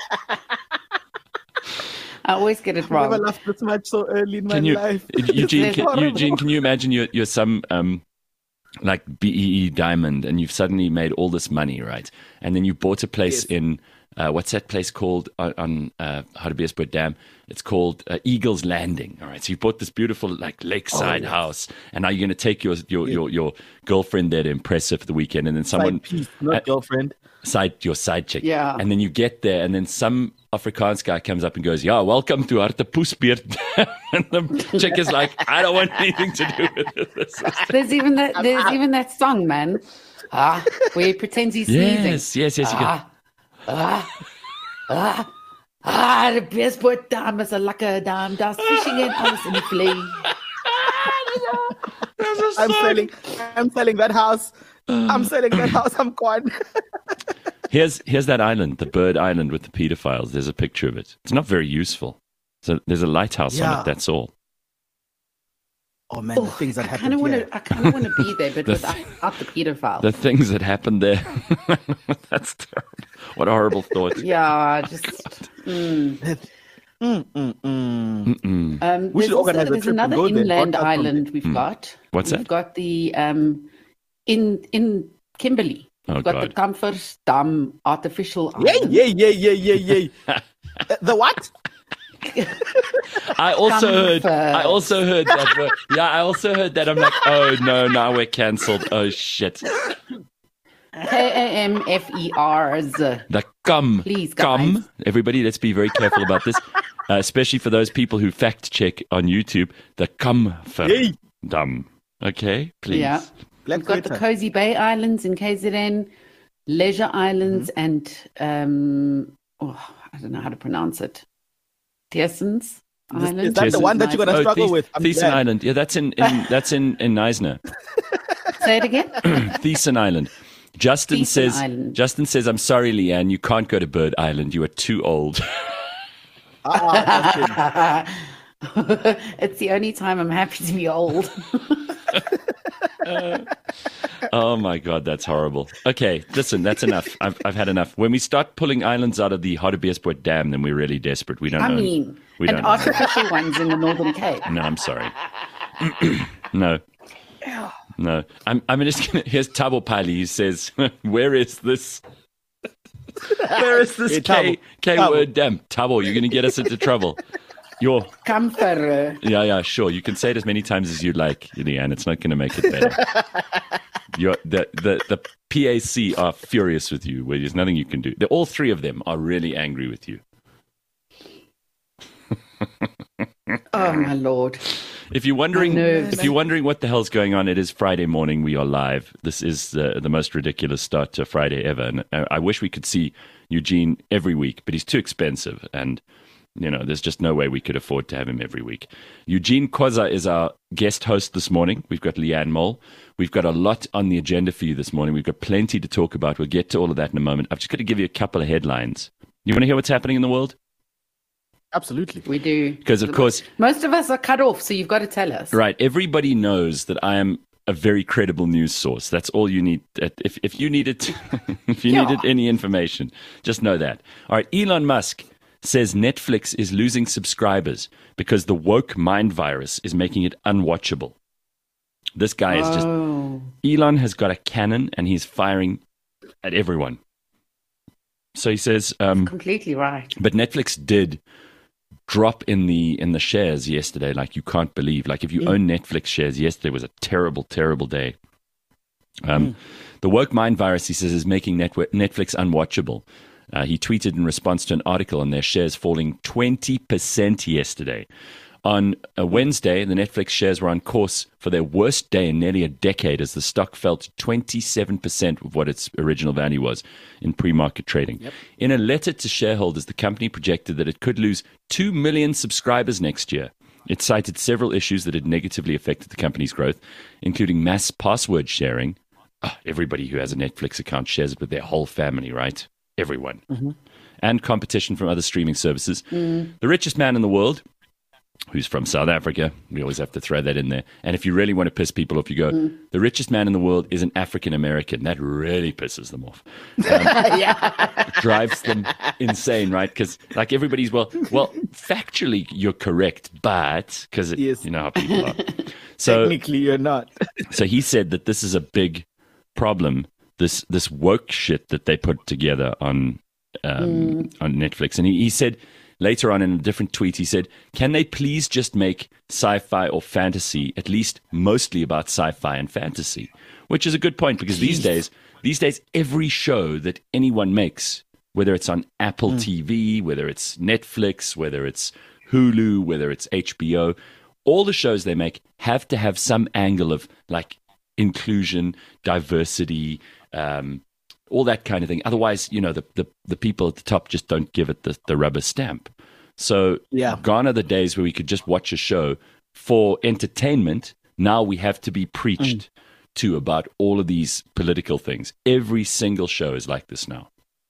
S4: I always get it
S3: I've never
S4: wrong.
S3: laughed this much so early in my
S2: Can you,
S3: life.
S2: Eugene?
S4: It's
S2: Can,
S3: horrible.
S2: Eugene, can you imagine you're, you're some um, like B E E diamond, and you've suddenly made all this money, right? And then you bought a place
S3: Yes.
S2: in uh, what's that place called on, on uh, Hartbeespoort Dam? It's called uh, Eagle's Landing. All right, so you bought this beautiful like lakeside
S3: Oh, yes.
S2: house, and now you're going to take your your, your your girlfriend there to impress her for the weekend, and then someone
S3: Side piece, not
S2: uh,
S3: girlfriend.
S2: side your side chick.
S4: Yeah.
S2: And then you get there, and then some Afrikaans guy comes up and goes, "Yeah, welcome to Hartbeespoort." And the chick is like, "I don't want anything to do with this."
S4: There's even that. There's even that song, man. Ah, where he pretends he's sneezing.
S2: Yes, yes, yes. You can,
S4: Ah, ah, ah, ah. The Beespoort Dam is a lekker dam. Daar's fishing en alles in die vlei.
S3: I'm selling. I'm selling that house. I'm selling that house. I'm gone.
S2: Here's here's that island, the bird island with the pedophiles. There's a picture of it. It's not very useful. So there's a lighthouse on
S3: Yeah.
S2: it. That's all.
S3: Oh man, the
S4: Oh,
S3: things that
S4: I
S3: happen
S4: kind of
S3: here.
S4: want to. I kind of want to be there, but
S2: The
S4: without, without the pedophile.
S2: The things that happened there. That's terrible. What a horrible thought.
S4: yeah, just. Mm.
S3: Mm, mm, mm.
S2: Mm-mm.
S4: Um,
S3: We
S4: there's
S3: should
S4: also-
S3: organize a
S4: there's
S3: trip and
S4: another
S3: go there,
S4: inland
S3: broadcast from
S4: island we've got.
S2: What's
S4: we've
S2: that?
S4: got the um, in in Kimberley.
S2: Oh,
S4: We've got
S2: God.
S4: the Comfort Dam artificial
S3: Yay,
S4: island.
S3: yay, yay, yay, yay, yay. Uh, the what?
S2: I also heard.
S4: Comfort.
S2: I also heard that. word. Yeah, I also heard that. I'm like, oh no, now we're cancelled. Oh shit.
S4: K A M F E R's.
S2: The cum.
S4: Please,
S2: cum.
S4: guys.
S2: Everybody, let's be very careful about this, uh, especially for those people who fact check on YouTube. The cum
S3: Yay.
S2: dumb. Okay, please.
S4: Yeah.
S3: Black
S4: We've got the
S3: Crater.
S4: Cozy Bay Islands in K Z N, Leisure Islands,
S3: Mm-hmm.
S4: and um, oh, I don't know how to pronounce it. Tiersens Island.
S3: is that the one that you're gonna
S2: Oh,
S3: struggle
S2: Thies-
S3: with? I'm
S2: Thiessen
S3: glad.
S2: Island. Yeah, that's in, in that's in in Neisner.
S4: Say it again.
S2: Thiessen Island. Justin
S4: Thiessen
S2: says.
S4: Island.
S2: Justin says, "I'm sorry, Leanne. You can't go to Bird Island. You are too old."
S3: Ah, Justin.
S4: It's the only time I'm happy to be old.
S2: Oh my God, that's horrible. Okay, listen, that's enough. I've I've had enough. When we start pulling islands out of the Hartbeespoort Dam, then we're really desperate. We don't
S4: I
S2: know.
S4: mean,
S2: we
S4: and
S2: don't know.
S4: artificial ones in the Northern Cape.
S2: No, I'm sorry. no. No. I'm I'm just gonna here's Tabo Pali. He says, where is this where is this
S3: Hey,
S2: K
S3: Thabo.
S2: K
S3: Thabo.
S2: word dam? Tabo, you're gonna get us into trouble. You're
S4: Comfort.
S2: yeah, yeah, sure. You can say it as many times as you like, Leanne. It's not gonna make it better. You're, the, the, the P A C are furious with you. Where there's nothing you can do. They're, all three of them are really angry with you.
S4: Oh my lord.
S2: If you're wondering,
S4: My nerves.
S2: if you're wondering what the hell's going on, it is Friday morning. We are live. This is uh, the most ridiculous start to Friday ever, and I, I wish we could see Eugene every week, but he's too expensive, and you know, there's just no way we could afford to have him every week. Eugene Koza is our guest host this morning. We've got Leanne Mole. We've got a lot on the agenda for you this morning. We've got plenty to talk about. We'll get to all of that in a moment. I've just got to give you a couple of headlines. You want to hear what's happening in the world?
S3: Absolutely.
S4: We do.
S2: Because of course,
S4: Most of us are cut off, so you've got to tell us.
S2: right, everybody knows that I am a very credible news source. That's all you need. If if you needed, if you
S4: Yeah.
S2: needed any information, just know that. All right, Elon Musk says Netflix is losing subscribers because the woke mind virus is making it unwatchable. This guy is just
S4: Oh.
S2: Elon has got a cannon and he's firing at everyone. So he says, um,
S4: Completely right.
S2: but Netflix did drop in the in the shares yesterday, like you can't believe. Like if you own Netflix shares, yesterday was a terrible, terrible day. Um, The woke mind virus, he says, is making Netwe- Netflix unwatchable. Uh, he tweeted in response to an article on their shares falling twenty percent yesterday. On a Wednesday, the Netflix shares were on course for their worst day in nearly a decade as the stock fell to twenty-seven percent of what its original value was in pre-market trading. In a letter to shareholders, the company projected that it could lose two million subscribers next year. It cited several issues that had negatively affected the company's growth, including mass password sharing. Ah, everybody who has a Netflix account shares it with their whole family, right? Everyone. And competition from other streaming services. The richest man in the world, who's from South Africa. We always have to throw that in there. And if you really want to piss people off, you go, the richest man in the world is an African American. That really pisses them off. Um, drives them insane, right? Because like everybody's, well, well, factually you're correct, but because
S3: Yes.
S2: you know how people are. So,
S3: Technically, you're not.
S2: so he said that this is a big problem. This this woke shit that they put together on um, on Netflix, and he, he said. Later on in a different tweet, he said, can they please just make sci-fi or fantasy at least mostly about sci-fi and fantasy? Which is a good point because these days, these days, every show that anyone makes, whether it's on Apple T V, whether it's Netflix, whether it's Hulu, whether it's H B O, all the shows they make have to have some angle of like inclusion, diversity, um, all that kind of thing. Otherwise, you know, the, the, the people at the top just don't give it the, the rubber stamp. So
S3: Yeah.
S2: gone are the days where we could just watch a show for entertainment. Now we have to be preached to about all of these political things. Every single show is like this now.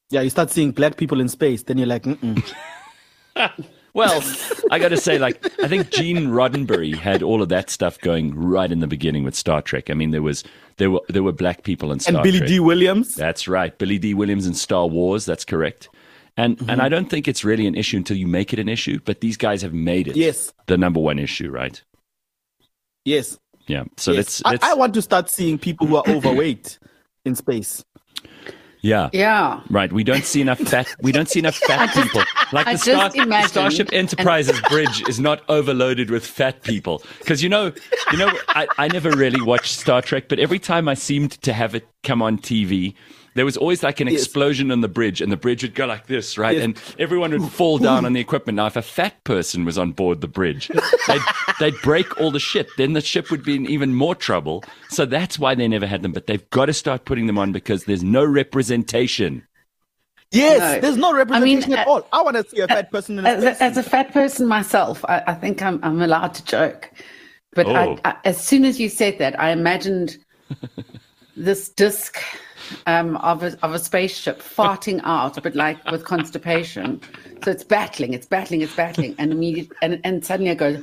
S3: Yeah, you start seeing black people in space, then you're like, mm-mm.
S2: Well, I got to say, like, I think Gene Roddenberry had all of that stuff going right in the beginning with Star Trek. I mean, there was there were there were black people in Star
S3: And Billy
S2: Trek.
S3: D. Williams.
S2: That's right, Billy D. Williams in Star Wars. That's correct. And
S3: Mm-hmm.
S2: and I don't think it's really an issue until you make it an issue. But these guys have made it
S3: Yes.
S2: the number one issue, right?
S3: Yes.
S2: Yeah. So
S3: yes.
S2: let's,
S3: I,
S2: let's
S3: I want to start seeing people who are overweight in space.
S2: yeah.
S4: Yeah.
S2: Right, we don't see enough fat. We don't see enough fat people. Like
S4: I
S2: the, Star,
S4: just imagined-
S2: Starship Enterprise's bridge is not overloaded with fat people. Because you know, you know, I, I never really watched Star Trek, but every time I seemed to have it come on T V, there was always like an
S3: Yes.
S2: explosion on the bridge, and the bridge would go like this, right?
S3: Yes.
S2: And everyone would fall down on the equipment. Now, if a fat person was on board the bridge, they'd, they'd break all the shit. Then the ship would be in even more trouble. So that's why they never had them. But they've got to start putting them on because there's no representation.
S3: Yes,
S4: No.
S3: there's no representation
S4: I mean,
S3: at
S4: uh,
S3: all. I want to see a fat person in a
S4: As
S3: space.
S4: a, as a fat person myself, I, I think I'm, I'm allowed to joke. But
S2: Oh.
S4: I, I, as soon as you said that, I imagined this disc um, of, a, of a spaceship farting out, but like with constipation. So it's battling, it's battling, it's battling. And, immediate, and, and suddenly it goes,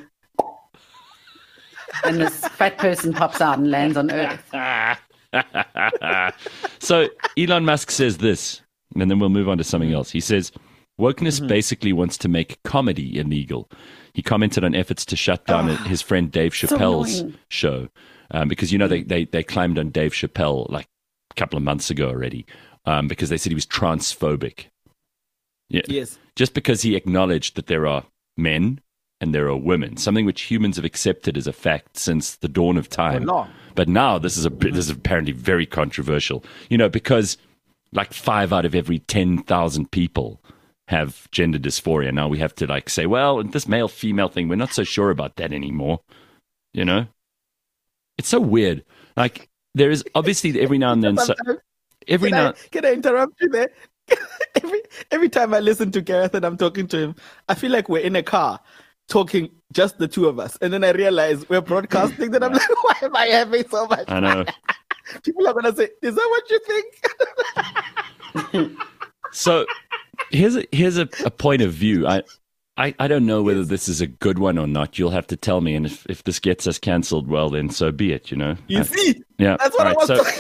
S4: and this fat person pops out and lands on Earth.
S2: So Elon Musk says this, and then we'll move on to something else. He says, wokeness
S3: Mm-hmm.
S2: basically wants to make comedy illegal. He commented on efforts to shut down his friend Dave Chappelle's
S4: annoying.
S2: show um, because, you know, they, they, they climbed on Dave Chappelle like a couple of months ago already um, because they said he was transphobic. Yeah.
S3: Yes.
S2: Just because he acknowledged that there are men and there are women, something which humans have accepted as a fact since the dawn of time.
S3: long.
S2: But now this is a bit- this is apparently very controversial. You know, because like five out of every ten thousand people have gender dysphoria. Now we have to like say, well, this male female thing, we're not so sure about that anymore. You know, it's so weird. Like there is obviously every now and then, so,
S3: Sometimes-
S2: every
S3: Can I,
S2: now.
S3: can I interrupt you there? every every time I listen to Gareth and I'm talking to him, I feel like we're in a car talking, just the two of us, and then I realize we're broadcasting. Then I'm like, why am I having so much?
S2: I know.
S3: People are gonna say, "Is that what you think?"
S2: So here's a, here's a, a point of view. I, I I don't know whether this is a good one or not. You'll have to tell me. And if, if this gets us cancelled, well, then so be it. You know.
S3: You
S2: Uh,
S3: see,
S2: yeah.
S3: that's what
S2: all
S3: I was
S2: right, so,
S3: talking.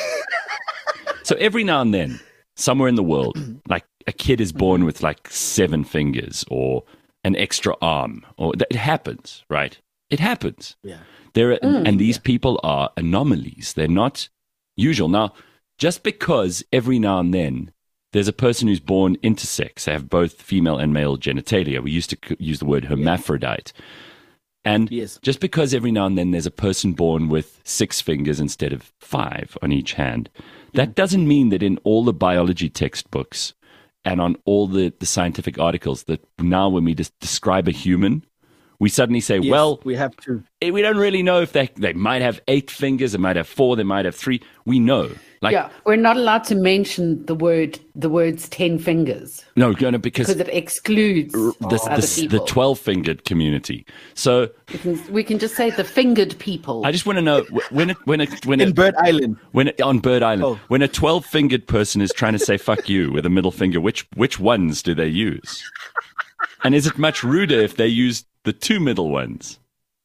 S2: so every now and then, somewhere in the world, like a kid is born with like seven fingers or an extra arm, or it happens, right? It happens.
S3: Yeah.
S2: There are, and these people are anomalies. They're not usual. Now, just because every now and then there's a person who's born intersex, they have both female and male genitalia. We used to c- use the word hermaphrodite. And
S3: Yes.
S2: just because every now and then there's a person born with six fingers instead of five on each hand, that doesn't mean that in all the biology textbooks and on all the, the scientific articles that now when we just describe a human, we suddenly say,
S3: Yes,
S2: well,
S3: we have to.
S2: eh, we don't really know if they they might have eight fingers, they might have four, they might have three. We know. Like,
S4: Yeah, we're not allowed to mention the word the words ten fingers
S2: no, no, because
S4: because it excludes
S2: the,
S4: other
S2: the,
S4: people.
S2: the twelve-fingered community. So
S4: we, can, we can just say the fingered people.
S2: I just want to know wh- when it, when it, when
S3: In
S2: it,
S3: Bird Island.
S2: when it, on Bird Island,
S3: Oh.
S2: when a twelve-fingered person is trying to say "fuck you" with a middle finger, which which ones do they use? And is it much ruder if they use the two middle ones?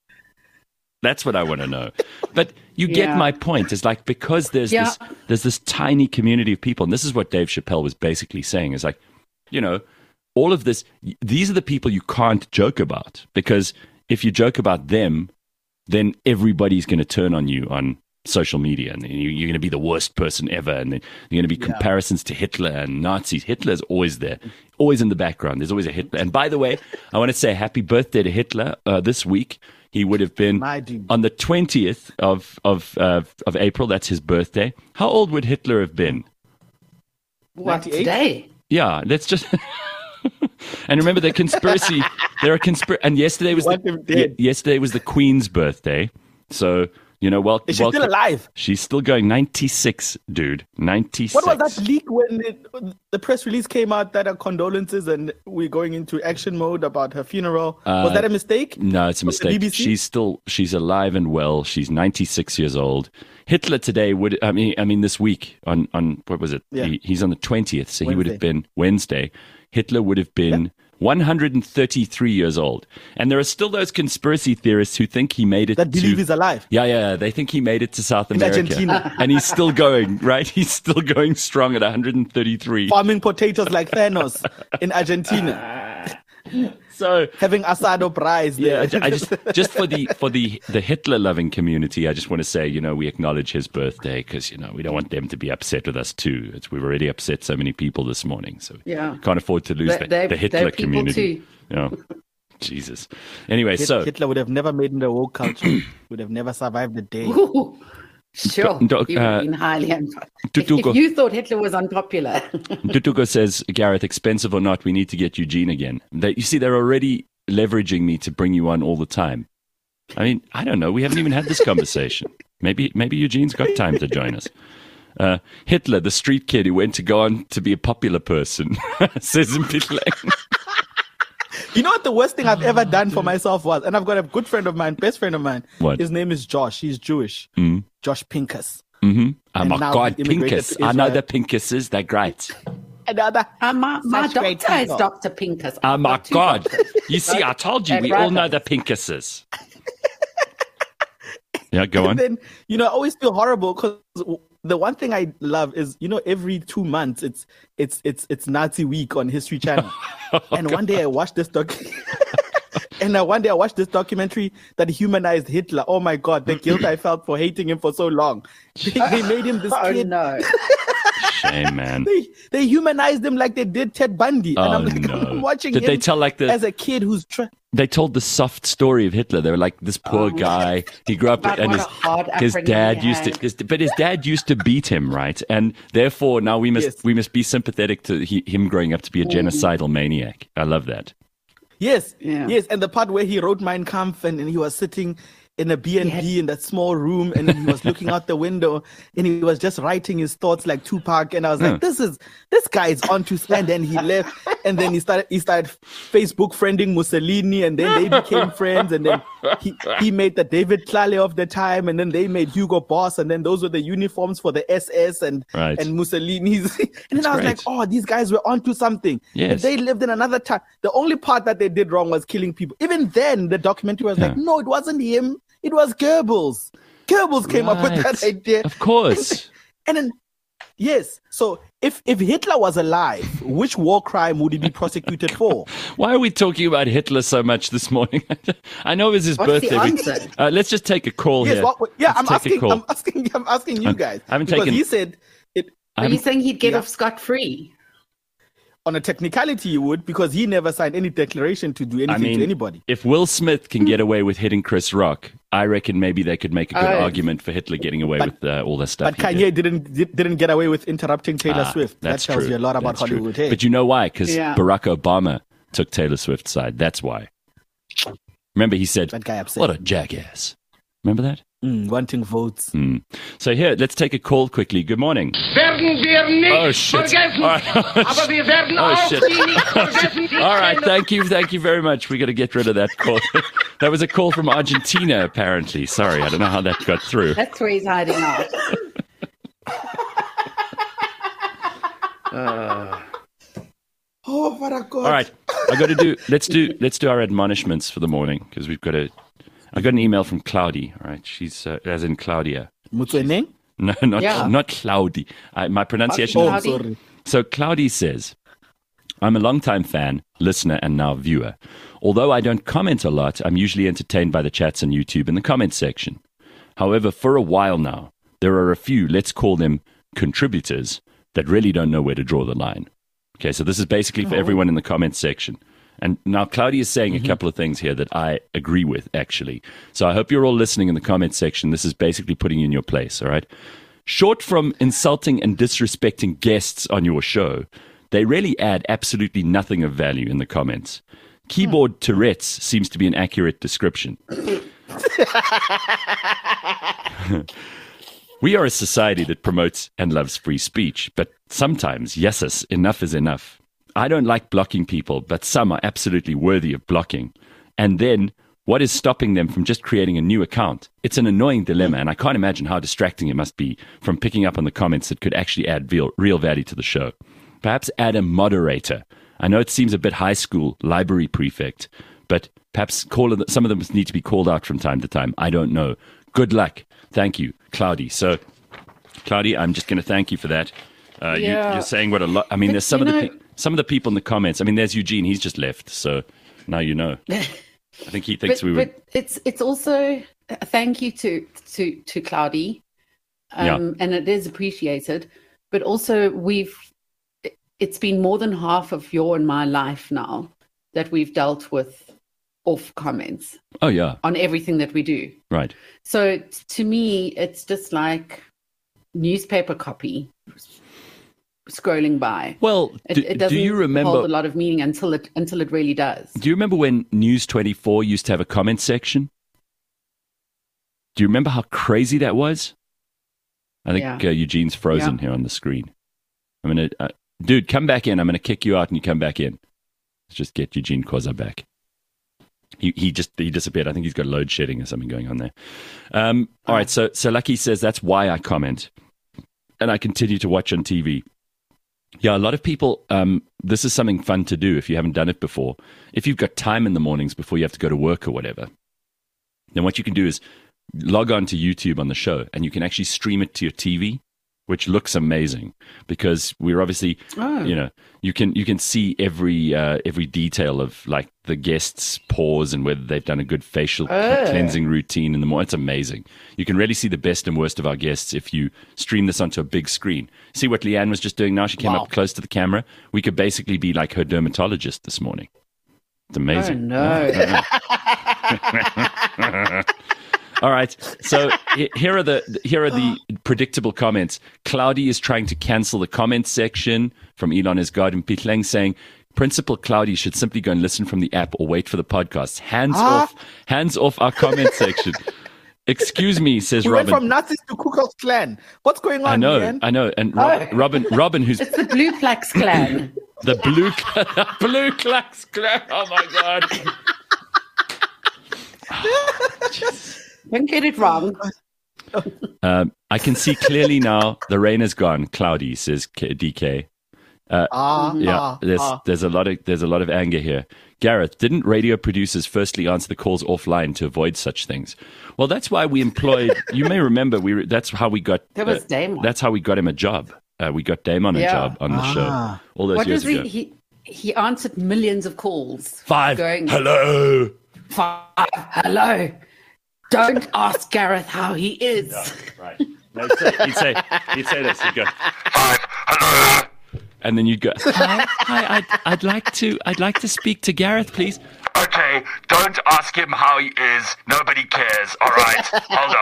S2: That's what I want to know. But you get
S4: Yeah.
S2: my point. It's like because there's
S4: Yeah.
S2: this there's this tiny community of people, and this is what Dave Chappelle was basically saying. Is like, you know, all of this. These are the people you can't joke about because if you joke about them, then everybody's going to turn on you on social media, and you- you're going to be the worst person ever, and then you're going to be comparisons to Hitler and Nazis. Hitler's always there, always in the background. There's always a Hitler. And by the way, I want to say happy birthday to Hitler uh, this week. He would have been
S3: My dude.
S2: on the twentieth of of uh, of April. That's his birthday. How old would Hitler have been?
S4: what
S3: ninety-eight?
S4: today?
S2: Yeah, let's just. And remember, the conspiracy. There are conspiracy. And yesterday was
S3: Want
S2: the,
S3: him dead.
S2: ye- yesterday was the Queen's birthday. So You know, well,
S3: Is she
S2: welcome-
S3: still alive?
S2: She's still going. ninety-six, dude. ninety-six.
S3: What was that leak when it, the press release came out that are condolences and we're going into action mode about her funeral?
S2: Uh,
S3: was that a mistake?
S2: No, it's a
S3: Was it
S2: mistake.
S3: B B C?
S2: She's still she's alive and well. She's ninety-six years old. Hitler today would I mean I mean this week on on what was it?
S3: Yeah.
S2: He, he's on the twentieth, so he would have
S3: Wednesday.
S2: been Wednesday. Hitler would have been one hundred thirty-three years old. And there are still those conspiracy theorists who think he made it
S3: That believe
S2: to
S3: he's alive.
S2: Yeah, yeah, they think he made it to South
S3: In
S2: America.
S3: Argentina.
S2: And he's still going, right? He's still going strong at one hundred thirty-three.
S3: Farming potatoes like Thanos in Argentina.
S2: So
S3: Having asado prize
S2: Yeah,
S3: there.
S2: I just just for the for the the Hitler loving community, I just want to say, you know, we acknowledge his birthday because you know we don't want them to be upset with us too. It's, we've already upset so many people this morning, so
S4: Yeah.
S2: we can't afford to lose
S4: They-
S2: the,
S4: they're-
S2: the Hitler
S4: they're people
S2: community.
S4: too.
S2: Yeah, Jesus. Anyway,
S3: Hit-
S2: so
S3: Hitler would have never made in the woke culture. Would have never survived the day.
S4: Ooh, sure.
S2: Do- do-
S4: he would
S2: uh,
S4: have been highly unpopular. If,
S2: Tutuko-
S4: if you thought Hitler was unpopular,
S2: Tutuko says, Gareth, expensive or not, we need to get Eugene again. They, you see, they're already leveraging me to bring you on all the time. I mean, I don't know. We haven't even had this conversation. Maybe maybe Eugene's got time to join us. Uh, Hitler, the street kid who went to go on to be a popular person, says Mpitleng.
S3: You know what the worst thing I've ever done for myself was? And I've got a good friend of mine, best friend of mine.
S2: What?
S3: His name is Josh. He's Jewish.
S2: Mm.
S3: Josh Pincus.
S2: Mm-hmm. Oh,
S3: And
S2: my
S3: now
S2: God,
S3: he immigrated
S2: Pincus.
S3: to
S2: I know
S3: Israel.
S2: the Pincuses. They're great.
S3: Another.
S4: uh, my, my
S3: Such great
S4: doctor is
S3: people.
S4: Doctor Pincus.
S2: Oh,
S4: I've
S2: my
S4: got two
S2: God.
S4: doctors.
S2: You see, I told you,
S4: They're
S2: we all know the
S4: brothers.
S2: Pincuses. Yeah, go on.
S3: And then, you know, I always feel horrible because the one thing I love is, you know, every two months it's it's it's it's Nazi Week on History Channel. And one day I watched this doc and uh, one day I watched this documentary that humanized Hitler. Oh my God, the guilt I felt for hating him for so long. They, they made him this
S4: Oh
S3: kid.
S4: no!
S2: Shame, man.
S3: They, they humanized him like they did Ted Bundy.
S2: Oh,
S3: and I'm like,
S2: no.
S3: I'm watching
S2: Did
S3: him
S2: they tell, like, the-
S3: as a kid who's trying.
S2: They told the soft story of Hitler. They were like this poor guy. He grew up
S4: But
S2: and
S4: what
S2: his,
S4: a hard
S2: his
S4: upbringing
S2: dad
S4: he
S2: used to,
S4: had.
S2: his, but his dad used to beat him, right? And therefore now we must
S3: Yes.
S2: we must be sympathetic to he, him growing up to be a genocidal maniac. I love that.
S3: Yes,
S4: Yeah.
S3: yes, and the part where he wrote Mein Kampf and, and he was sitting in a B and B in that small room and he was looking out the window and he was just writing his thoughts like Tupac and I was
S2: Yeah.
S3: like, this is this guy is on to and then he left and then he started he started Facebook friending Mussolini and then they became friends and then he, he made the David Tlale of the time and then they made Hugo Boss and then those were the uniforms for the S S and
S2: Right.
S3: and Mussolini's and then
S2: That's
S3: I was
S2: great.
S3: like, oh, these guys were onto something.
S2: Yes.
S3: And they lived in another time. The only part that they did wrong was killing people. Even then, the documentary was like,
S2: Yeah.
S3: no, it wasn't him. It was Goebbels. Goebbels came up with that
S2: Right.
S3: idea.
S2: Of course.
S3: And then, yes. So if, if Hitler was alive, which war crime would he be prosecuted for?
S2: Why are we talking about Hitler so much this morning? I know it was his
S4: What's the
S2: birthday. We-
S4: answer?
S2: uh, let's just take a call
S3: Yes,
S2: here.
S3: what, what- yeah,
S2: Let's
S3: I'm
S2: take a
S3: asking,
S2: call.
S3: I'm asking, I'm asking you guys.
S2: I haven't
S3: because
S2: taken-
S3: he said it
S4: Are you saying he'd get
S3: Yeah.
S4: off scot free?
S3: on a technicality he would because he never signed any declaration to do anything
S2: I mean,
S3: to anybody.
S2: if Will Smith can get away with hitting Chris Rock, I reckon maybe they could make a good
S4: Oh.
S2: argument for Hitler getting away
S3: But-
S2: with uh, all the stuff.
S3: But
S2: he did.
S3: Kanye didn't did- didn't get away with interrupting Taylor
S2: Ah,
S3: Swift. That
S2: that's
S3: tells
S2: true.
S3: you a lot about
S2: That's true.
S3: Hollywood. Hey?
S2: But you know why? Because
S4: Yeah.
S2: Barack Obama took Taylor Swift's side. That's why. Remember, he said,
S3: that guy upset.
S2: "What a jackass." Remember that?
S3: Mm, wanting votes.
S2: Mm. So here, let's take a call quickly. Good morning.
S5: Werden wir nicht
S2: Oh shit!
S5: vergessen.
S2: All right.
S5: Aber wir werden
S2: Oh,
S5: auch
S2: shit.
S5: die nicht vergessen.
S2: All right, thank you, thank you very much. We got to get rid of that call. That was a call from Argentina, apparently. Sorry, I don't know how that got through.
S4: That's where he's hiding out.
S3: Oh, Father God.
S2: All right, I got to do. Let's do. Let's do our admonishments for the morning because we've got to. I got an email from Cloudy. All right, she's uh, as in Claudia.
S3: Mutweneng?
S2: No, not
S4: Yeah.
S2: not Cloudy. I, my pronunciation.
S3: Oh,
S4: Cloudy?
S3: sorry.
S2: So Cloudy says, I'm a longtime fan, listener, and now viewer. Although I don't comment a lot, I'm usually entertained by the chats on YouTube in the comments section. However, for a while now, there are a few, let's call them contributors, that really don't know where to draw the line. Okay, so this is basically for everyone in the comments section. And now Cloudy is saying a couple of things here that I agree with, actually. So I hope you're all listening in the comments section. This is basically putting you in your place, all right? Short from insulting and disrespecting guests on your show, they really add absolutely nothing of value in the comments. Keyboard Tourette's seems to be an accurate description. We are a society that promotes and loves free speech, but sometimes, yeses, enough is enough. I don't like blocking people, but some are absolutely worthy of blocking. And then, what is stopping them from just creating a new account? It's an annoying dilemma, and I can't imagine how distracting it must be from picking up on the comments that could actually add real, real value to the show. Perhaps add a moderator. I know it seems a bit high school, library prefect, but perhaps call it, some of them need to be called out from time to time. I don't know. Good luck. Thank you, Cloudy. So, Cloudy, I'm just going to thank you for that. Uh,
S4: Yeah.
S2: you, you're saying what a lot. I mean,
S4: But
S2: there's some
S4: you
S2: of the
S4: know-
S2: pe- some of the people in the comments. I mean, there's Eugene. He's just left. So now you know. I think he thinks
S4: but,
S2: we were.
S4: but it's it's also a thank you to to to Cloudy, um,
S2: Yeah.
S4: and it is appreciated. But also, we've it's been more than half of your and my life now that we've dealt with off comments
S2: Oh yeah,
S4: on everything that we do.
S2: right.
S4: So t- to me, it's just like newspaper copy scrolling by.
S2: Well,
S4: It,
S2: do,
S4: it
S2: do
S4: doesn't
S2: you remember?
S4: hold a lot of meaning until it until it really does.
S2: Do you remember when News twenty-four used to have a comment section? Do you remember how crazy that was? I think
S4: Yeah.
S2: uh, Eugene's frozen
S4: Yeah.
S2: here on the screen. I'm gonna, uh, dude, come back in. I'm gonna kick you out, and you come back in. Let's just get Eugene Koza back. He he just he disappeared. I think he's got load shedding or something going on there. Um, all right, so so Lucky says that's why I comment, and I continue to watch on T V. Yeah, a lot of people. Um, this is something fun to do if you haven't done it before. If you've got time in the mornings before you have to go to work or whatever, then what you can do is log on to YouTube on the show, and you can actually stream it to your T V, which looks amazing because we're obviously,
S4: Oh.
S2: you know, you can you can see every uh, every detail of like the guests' pause and whether they've done a good facial
S4: Oh.
S2: cleansing routine in the morning. It's amazing. You can really see the best and worst of our guests if you stream this onto a big screen. See what Leanne was just doing now? She came
S3: Wow.
S2: up close to the camera. We could basically be like her dermatologist this morning. It's
S4: Oh
S2: amazing.
S4: no!
S2: All right. So he- here are the here are the predictable comments. Cloudy is trying to cancel the comments section from Elon is God, and Pitleng saying Principal Cloudy should simply go and listen from the app or wait for the podcast. Hands
S3: Ah.
S2: off, hands off our comment section. Excuse me, says
S3: We
S2: Robin.
S3: went from Nazis to Ku Klux Klan. What's going on,
S2: I know,
S3: Leanne?
S2: I know. And Rob,
S4: Oh.
S2: Robin, Robin, who's
S4: It's the Blue Plax clan.
S2: the blue blue Klux Klan. Oh my God.
S4: Don't get it wrong.
S2: Um, I can see clearly now the rain is gone. Cloudy, says K- D K.
S3: Ah,
S2: Yeah,
S3: ah,
S2: there's
S3: ah.
S2: there's a lot of there's a lot of anger here. Gareth, didn't radio producers firstly answer the calls offline to avoid such things? Well, that's why we employed. You may remember we. Were, that's how we got.
S4: That was
S2: uh,
S4: Damon.
S2: That's how we got him a job. Uh, we got Damon a
S4: Yeah.
S2: job on the
S3: Ah.
S2: show all those
S4: What
S2: years
S4: was
S2: ago.
S4: he? He he answered millions of calls.
S2: Five.
S4: Going
S2: Hello.
S4: five. Hello. Don't ask Gareth how he is.
S2: Right. No, he'd, say, he'd say he'd say this. He'd go five. Hello. And then you'd go, hi, hi, I'd, I'd like to, I'd like to speak to Gareth, please.
S1: Okay, don't ask him how he is. Nobody cares. All right, hold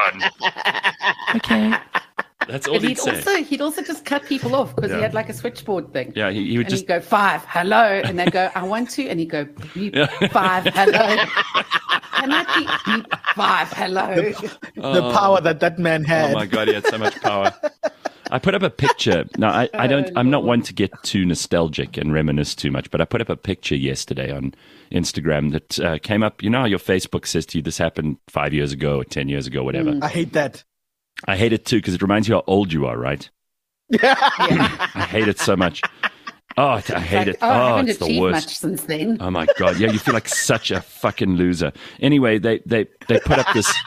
S1: on.
S2: Okay. That's all
S4: And
S2: he'd
S4: he'd
S2: say.
S4: also he'd also just cut people off because
S2: Yeah.
S4: he had like a switchboard thing.
S2: Yeah, he, he would
S4: And
S2: just.
S4: he'd go five, hello, and they'd go, I want to, and he'd go beep, five, hello. Can I be beep, five, hello?
S3: The power that that man had.
S2: Oh my God, he had so much power. I put up a picture. Now, I, I don't. I'm not one to get too nostalgic and reminisce too much, but I put up a picture yesterday on Instagram that uh, came up. You know how your Facebook says to you, "This happened five years ago, or ten years ago, whatever."
S3: I hate that.
S2: I hate it too because it reminds you how old you are, right?
S4: Yeah.
S2: I hate it so much. Oh, I hate
S4: Like,
S2: it.
S4: oh, I
S2: Oh,
S4: haven't
S2: it's the
S4: achieved
S2: worst.
S4: much since then.
S2: Oh my God. Yeah, you feel like such a fucking loser. Anyway, they, they, they put up this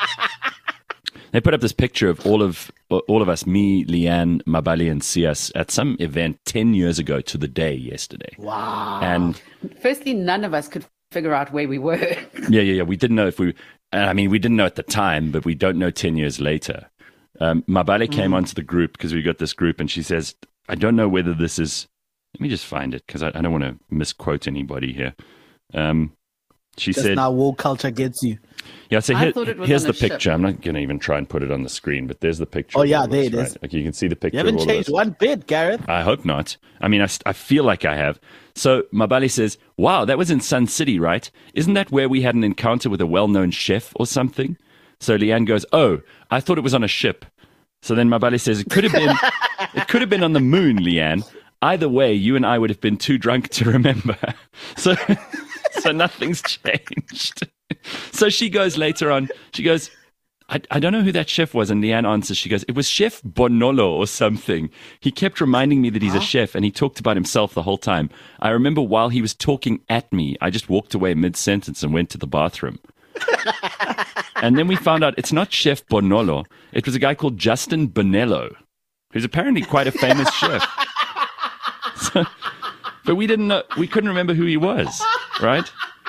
S2: they put up this picture of all of all of us, me, Leanne, Mabali, and Sias at some event ten years ago to the day yesterday.
S3: Wow.
S2: And
S4: Firstly, none of us could figure out where we were.
S2: yeah, yeah, yeah. We didn't know if we I mean we didn't know at the time, but we don't know ten years later. Um, Mabali came onto the group because we got this group and she says, I don't know whether this is let me just find it because I, I don't want to misquote anybody here. Um, she
S3: Just
S2: said
S3: now, woke culture gets you.
S2: Yeah, so
S4: I
S2: here,
S4: thought it was
S2: here's
S4: on
S2: the
S4: a ship.
S2: picture. I'm not going to even try and put it on the screen, but there's the picture.
S3: Oh,
S2: of
S3: yeah,
S2: all of
S3: there
S2: us,
S3: it is.
S2: right? Like you can see the picture.
S3: You haven't
S2: of all
S3: changed
S2: of us.
S3: one bit, Gareth.
S2: I hope not. I mean, I, st- I feel like I have. So Mabali says, wow, that was in Sun City, right? Isn't that where we had an encounter with a well-known chef or something? So Leanne goes, "Oh, I thought it was on a ship." So then Mabali says, "It could have been, it could have been on the moon, Leanne. Either way, you and I would have been too drunk to remember." So, so nothing's changed. So she goes later on. She goes, I, I don't know who that chef was. And Leanne answers, she goes, "It was Chef Bonolo or something. He kept reminding me that he's a chef, and he talked about himself the whole time. I remember while he was talking at me, I just walked away mid-sentence and went to the bathroom." And then we found out it's not Chef Bonolo. It was a guy called Justin Bonello, who's apparently quite a famous chef. So, but we didn't know, we couldn't remember who he was, right?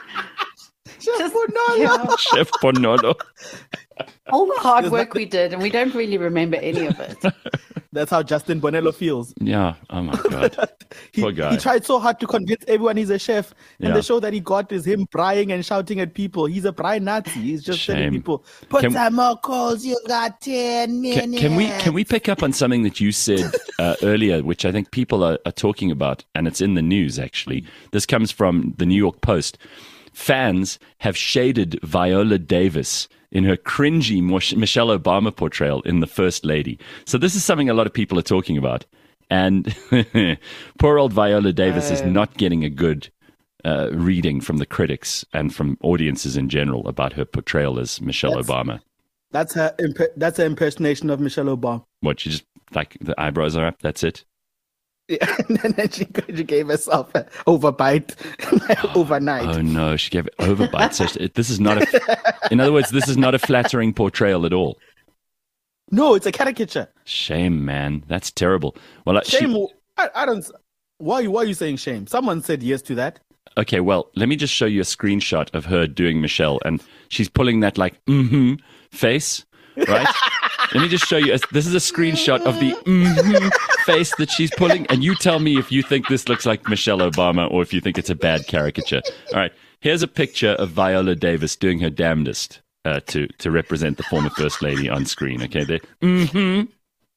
S3: Chef Bonolo.
S2: Chef Bonolo.
S4: All the hard work we did, and we don't really remember any of it.
S3: That's how Justin Bonello feels.
S2: Yeah. Oh my God.
S3: He,
S2: Poor guy.
S3: he tried so hard to convince everyone he's a chef. And
S2: Yeah.
S3: the show that he got is him prying and shouting at people. He's a pry Nazi. He's just telling
S2: Shame.
S3: people, "Put
S2: Can-
S3: some more coals, you got ten minutes."
S2: Can, can we can we pick up on something that you said uh, earlier, which I think people are, are talking about, and it's in the news actually. This comes from the New York Post. Fans have shaded Viola Davis in her cringy Mosh- Michelle Obama portrayal in The First Lady. So this is something a lot of people are talking about. And poor old Viola Davis is not getting a good uh, reading from the critics and from audiences in general about her portrayal as Michelle
S3: That's-
S2: Obama.
S3: That's her. Imp- that's an impersonation of Michelle Obama.
S2: What, she just, like, the eyebrows are up, that's it?
S3: Yeah, and then she, she gave herself an overbite overnight.
S2: Oh no, she gave it overbite. So she- this is not a, in other words, this is not a flattering portrayal at all.
S3: No, it's a caricature.
S2: Shame, man. That's terrible. Well, uh, she-
S3: Shame. I, I don't. Why? Why are you saying shame? Someone said yes to that.
S2: okay, well, let me just show you a screenshot of her doing Michelle, and she's pulling that like mm-hmm face, right? Let me just show you. A, this is a screenshot of the mm-hmm face that she's pulling, and you tell me if you think this looks like Michelle Obama or if you think it's a bad caricature. All right, here's a picture of Viola Davis doing her damnedest uh, to to represent the former First Lady on screen. Okay, there. Mm-hmm.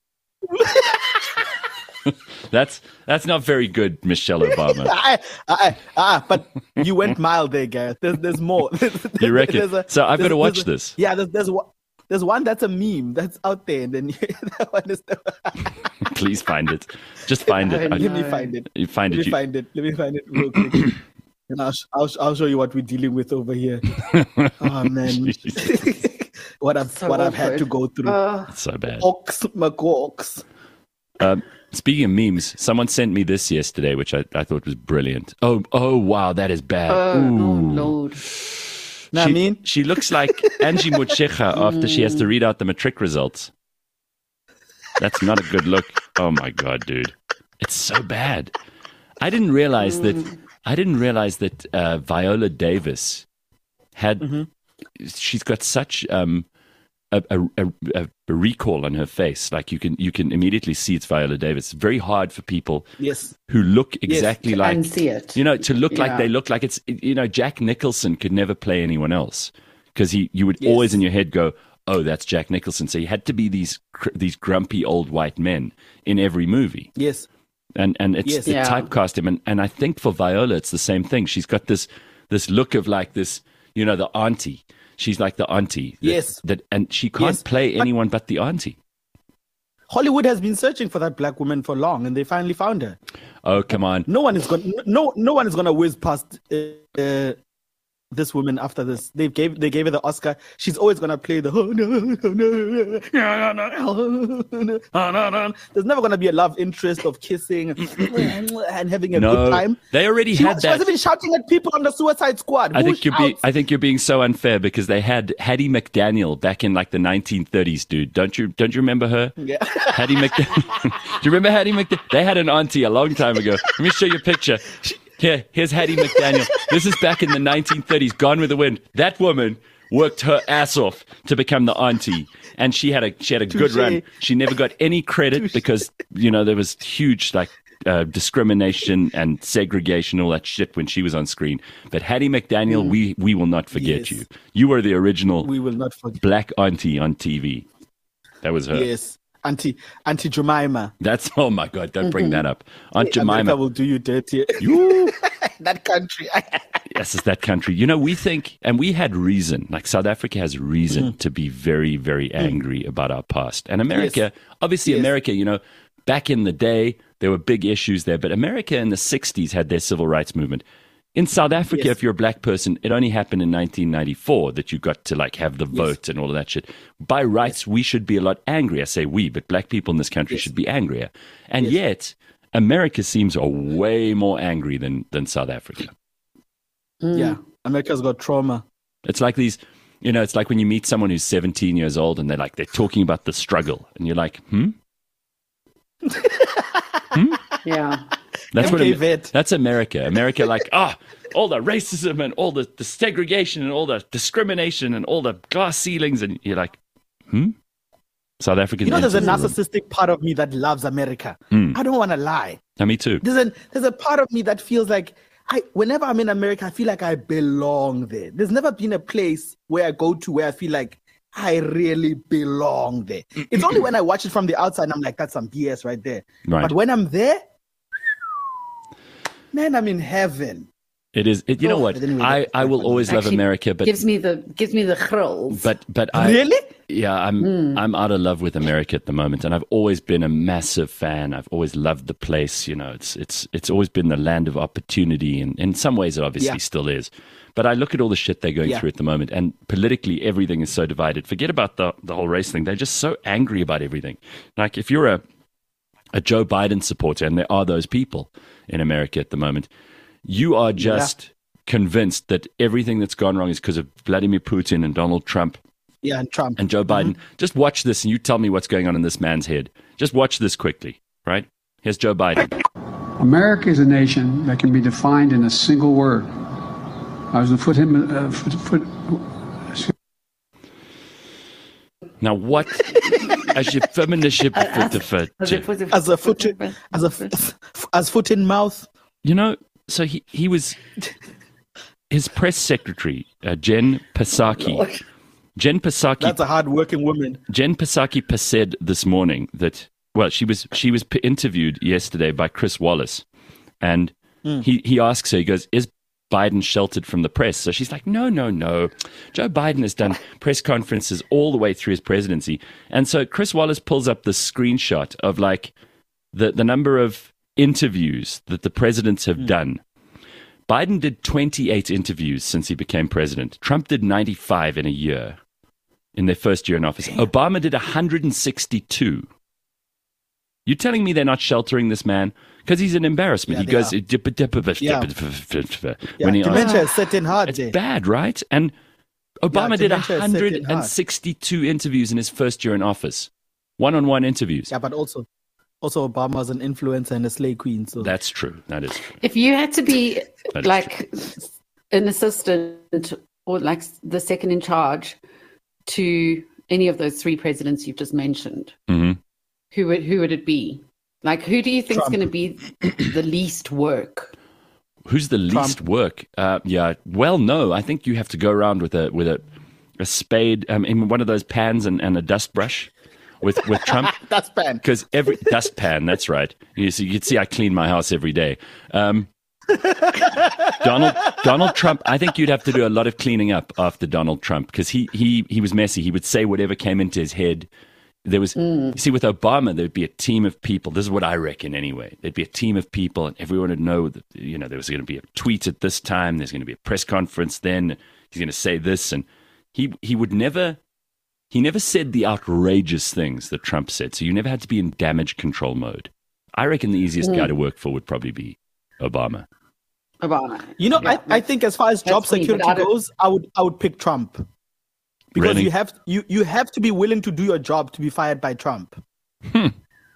S2: That's that's not very good, Michelle Obama.
S3: I, I, ah, but you went mild there, Gareth. There's, there's more.
S2: You reckon?
S3: There's a-
S2: So I've got
S3: there's-
S2: to watch
S3: there's a-
S2: this.
S3: Yeah, there's there's one. There's one that's a meme that's out there, and then that one is. The,
S2: Please find it. Just find it.
S4: Oh,
S2: I-
S3: let me find it.
S2: You find
S3: Let
S2: it.
S3: me
S2: You,
S3: find it. Let me find it real quick. And I'll, sh- I'll, sh- I'll show you what we're dealing with over here. Oh man, what I've
S4: So
S3: what I've had
S4: awkward.
S3: to go through.
S4: Oh,
S2: it's so bad.
S3: Ox McOx.
S2: Um, speaking of memes, someone sent me this yesterday, which I, I thought was brilliant. Oh, oh, wow, that is bad.
S4: oh,
S2: Ooh.
S4: Lord.
S3: Know what
S2: she,
S3: I mean?
S2: she looks like Angie Mutshekga after she has to read out the matric results. That's not a good look. Oh my god, dude, it's so bad. I didn't realize that. I didn't realize that uh, Viola Davis had.
S3: Mm-hmm.
S2: She's got such um, a, a, a, a recall on her face. Like you can you can immediately see it's Viola Davis. It's very hard for people
S3: Yes.
S2: who look exactly
S4: To
S2: like
S4: unsee it.
S2: you know to look like
S4: Yeah.
S2: they look like it's you know Jack Nicholson could never play anyone else because he you would
S3: Yes.
S2: always in your head go, oh, that's Jack Nicholson. So you had to be these cr- these grumpy old white men in every movie,
S3: Yes.
S2: and and it's
S3: Yes.
S2: it
S4: Yeah.
S2: typecast him. And and I think for Viola it's the same thing. She's got this this look of like this you know the auntie. She's like the auntie. That,
S3: Yes.
S2: that and she can't
S3: Yes.
S2: play
S3: But-
S2: anyone but the auntie.
S3: Hollywood has been searching for that black woman for long, and they finally found her.
S2: Oh come on.
S3: No one is going. No, no one is going to whiz past uh, uh, this woman after this. They gave they gave her the Oscar. She's always going to play the. Oh, no, no, no, no, no, no, no, no. There's never going to be a love interest of kissing and having a
S2: No,
S3: good time.
S2: they already
S3: She,
S2: had
S3: was- she
S2: that.
S3: wasn't even shouting at people on the Suicide Squad.
S2: I
S3: Who
S2: think you're being
S3: shouts?
S2: I think you're being so unfair because they had Hattie McDaniel back in like the nineteen thirties, dude. Don't you don't you remember her?
S3: Yeah.
S2: Hattie McDaniel. Do you remember Hattie McDaniel? They had an auntie a long time ago. Let me show you a picture. Here, here's Hattie McDaniel. This is back in the nineteen thirties, Gone with the Wind. That woman worked her ass off to become the auntie, and she had a she had a good
S3: Touché.
S2: run. She never got any credit because you know there was huge like uh, discrimination and segregation, all that shit when she was on screen. But Hattie McDaniel, we we will not forget
S3: Yes.
S2: you. You were the original
S3: We will not forget.
S2: black auntie on T V. That was her.
S3: Yes, Auntie Auntie Jemima.
S2: That's oh my god! Don't bring that up, Aunt
S3: America
S2: Jemima.
S3: will do you dirty.
S2: You.
S3: that country.
S2: yes, it's that country. You know, we think, and we had reason, like South Africa has reason
S3: Mm.
S2: to be very, very angry about our past. And America, obviously,
S3: Yes.
S2: America, you know, back in the day, there were big issues there, but America in the sixties had their civil rights movement. In South Africa,
S3: Yes.
S2: if you're a black person, it only happened in nineteen ninety-four that you got to like have the vote and all of that shit. By rights, we should be a lot angrier. I say we, but black people in this country
S3: Yes.
S2: should be angrier. And yet, America seems a way more angry than, than South Africa.
S3: Yeah, America's got trauma.
S2: It's like these, you know, it's like when you meet someone who's seventeen years old and they're like, they're talking about the struggle. And you're like, hmm?
S4: Yeah.
S2: That's what
S3: Okay,
S2: Am-
S3: vet.
S2: that's America. America, like, ah, all the racism and all the, the segregation and all the discrimination and all the glass ceilings. And you're like, hmm? South African.
S3: You know, there's a
S2: entity.
S3: narcissistic part of me that loves America.
S2: Hmm.
S3: I don't want to lie.
S2: Yeah, me too.
S3: There's a there's a part of me that feels like I whenever I'm in America, I feel like I belong there. There's never been a place where I go to where I feel like I really belong there. It's only when I watch it from the outside and I'm like, that's some B S right there.
S2: Right.
S3: But when I'm there, man, I'm in heaven.
S2: It is. It, you know
S3: Oh,
S2: what?
S3: but anyway,
S2: I,
S3: that's-
S2: I will always love
S4: Actually,
S2: America, but
S4: gives me the gives me the chills.
S2: but but I
S3: Really?
S2: yeah, I'm I'm out of love with America at the moment, and I've always been a massive fan. I've always loved the place. You know, it's it's it's always been the land of opportunity, and in some ways, it obviously
S3: Yeah.
S2: still is. But I look at all the shit they're going
S3: Yeah.
S2: through at the moment, and politically, everything is so divided. Forget about the the whole race thing. They're just so angry about everything. Like if you're a a Joe Biden supporter, and there are those people in America at the moment, you are just convinced that everything that's gone wrong is because of Vladimir Putin and Donald Trump
S3: Yeah, and Trump.
S2: and Joe Biden. Just watch this and you tell me what's going on in this man's head. Just watch this quickly, right? Here's Joe Biden.
S6: America is a nation that can be defined in a single word. I was to put him, uh, foot, foot,
S2: Now, what? As your feminist,
S4: As if was a-
S3: as a foot as a as foot in mouth.
S2: you know, so he, he was his press secretary, uh, Jen Psaki. Jen Psaki
S3: That's a hard-working woman.
S2: Jen Psaki said this morning that, well, she was she was p- interviewed yesterday by Chris Wallace, and he, he asks her, he goes, is Biden sheltered from the press? So she's like, no, no, no. Joe Biden has done press conferences all the way through his presidency. And so Chris Wallace pulls up this screenshot of like the, the number of interviews that the presidents have done. Biden did twenty-eight interviews since he became president. Trump did ninety-five in a year. In their first year in office. Obama did one hundred sixty-two. You're telling me they're not sheltering this man? Because he's an embarrassment.
S3: Yeah,
S2: he
S3: they
S2: goes,
S3: are.
S2: dip, dip, dip,
S3: Yeah.
S2: dip, dip,
S3: Yeah,
S2: when he
S3: dementia is set in hard.
S2: It's
S3: there.
S2: bad, right? And Obama
S3: Yeah,
S2: did
S3: dementia is set in hard.
S2: one hundred sixty-two interviews in his first year in office. One-on-one interviews.
S3: Yeah, but also, also Obama's an influencer and a slay queen. So
S2: That's true. That is true.
S4: If you had to be
S2: That is
S4: like an assistant or like the second in charge to any of those three presidents you've just mentioned,
S2: hmm
S4: who would who would it be? Like, who do you think is
S3: Trump.
S4: going to be the least work?
S2: Who's the least work? Uh, yeah. Well, no. I think you have to go around with a with a, a spade, um, in one of those pans and, and a dust brush with with Trump.
S3: that's bad.
S2: Because every dustpan, that's right. You see, you can see I clean my house every day. Um, Donald Donald Trump. I think you'd have to do a lot of cleaning up after Donald Trump because he he he was messy. He would say whatever came into his head. There was, you see, with Obama, there'd be a team of people. This is what I reckon, anyway. There'd be a team of people, and everyone would know that you know there was going to be a tweet at this time. There's going to be a press conference. Then he's going to say this, and he he would never. He never said the outrageous things that Trump said, so you never had to be in damage control mode. I reckon the easiest guy to work for would probably be Obama.
S4: Obama.
S3: You know,
S4: Yeah,
S3: I, I think as far as job
S4: that's me, but
S3: security
S4: I don't-
S3: goes, I would I would pick Trump. Because
S2: Really?
S3: you have you, you have to be willing to do your job to be fired by Trump.
S2: Hmm.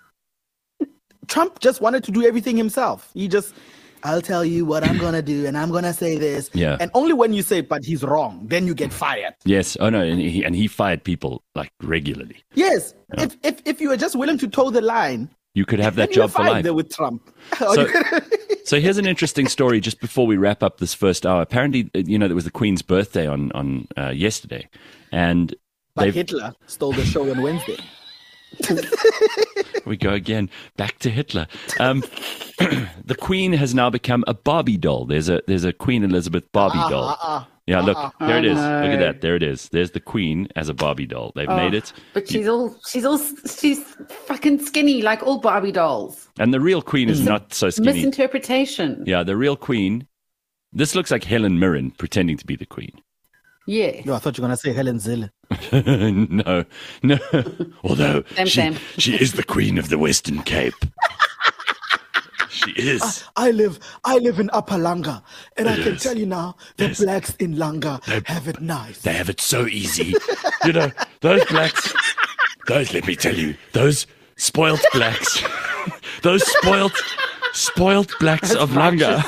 S3: Trump just wanted to do everything himself. He just, I'll tell you what I'm gonna do, and I'm gonna say this.
S2: Yeah.
S3: And only when you say, but he's wrong, then you get fired.
S2: Yes. Oh no. And he, and he fired people like regularly.
S3: Yes. If if if you were just willing to toe the line,
S2: You could have that
S3: then you're
S2: job for
S3: fine
S2: life.
S3: there with Trump.
S2: So, so here's an interesting story just before we wrap up this first hour. Apparently, you know, there was the Queen's birthday on, on uh, yesterday. And
S3: but
S2: they've,
S3: Hitler stole the show on Wednesday.
S2: We go again, back to Hitler. Um, the Queen has now become a Barbie doll. There's a there's a Queen Elizabeth Barbie
S3: Uh,
S2: doll.
S3: uh, uh,
S2: Yeah, look,
S3: uh,
S2: there it is.
S4: no.
S2: Look at that. There it is. There's the Queen as a Barbie doll. They've made it.
S4: But she's all she's all she's fucking skinny like all Barbie dolls.
S2: And the real Queen is not so skinny.
S4: Misinterpretation.
S2: Yeah, the real Queen. This looks like Helen Mirren pretending to be the Queen.
S4: Yeah.
S3: No, I thought you were gonna say Helen Zille.
S2: no, no. Although
S4: Same,
S2: she,
S4: same.
S2: she is the Queen of the Western Cape. She is.
S3: I live, I live in Upper Langa, and I can
S2: Yes.
S3: tell you now, the
S2: Yes.
S3: blacks in Langa
S2: They-
S3: have it nice.
S2: They have it so easy. You know, those blacks, those, let me tell you, those spoilt blacks, those spoilt, spoilt blacks of Langa.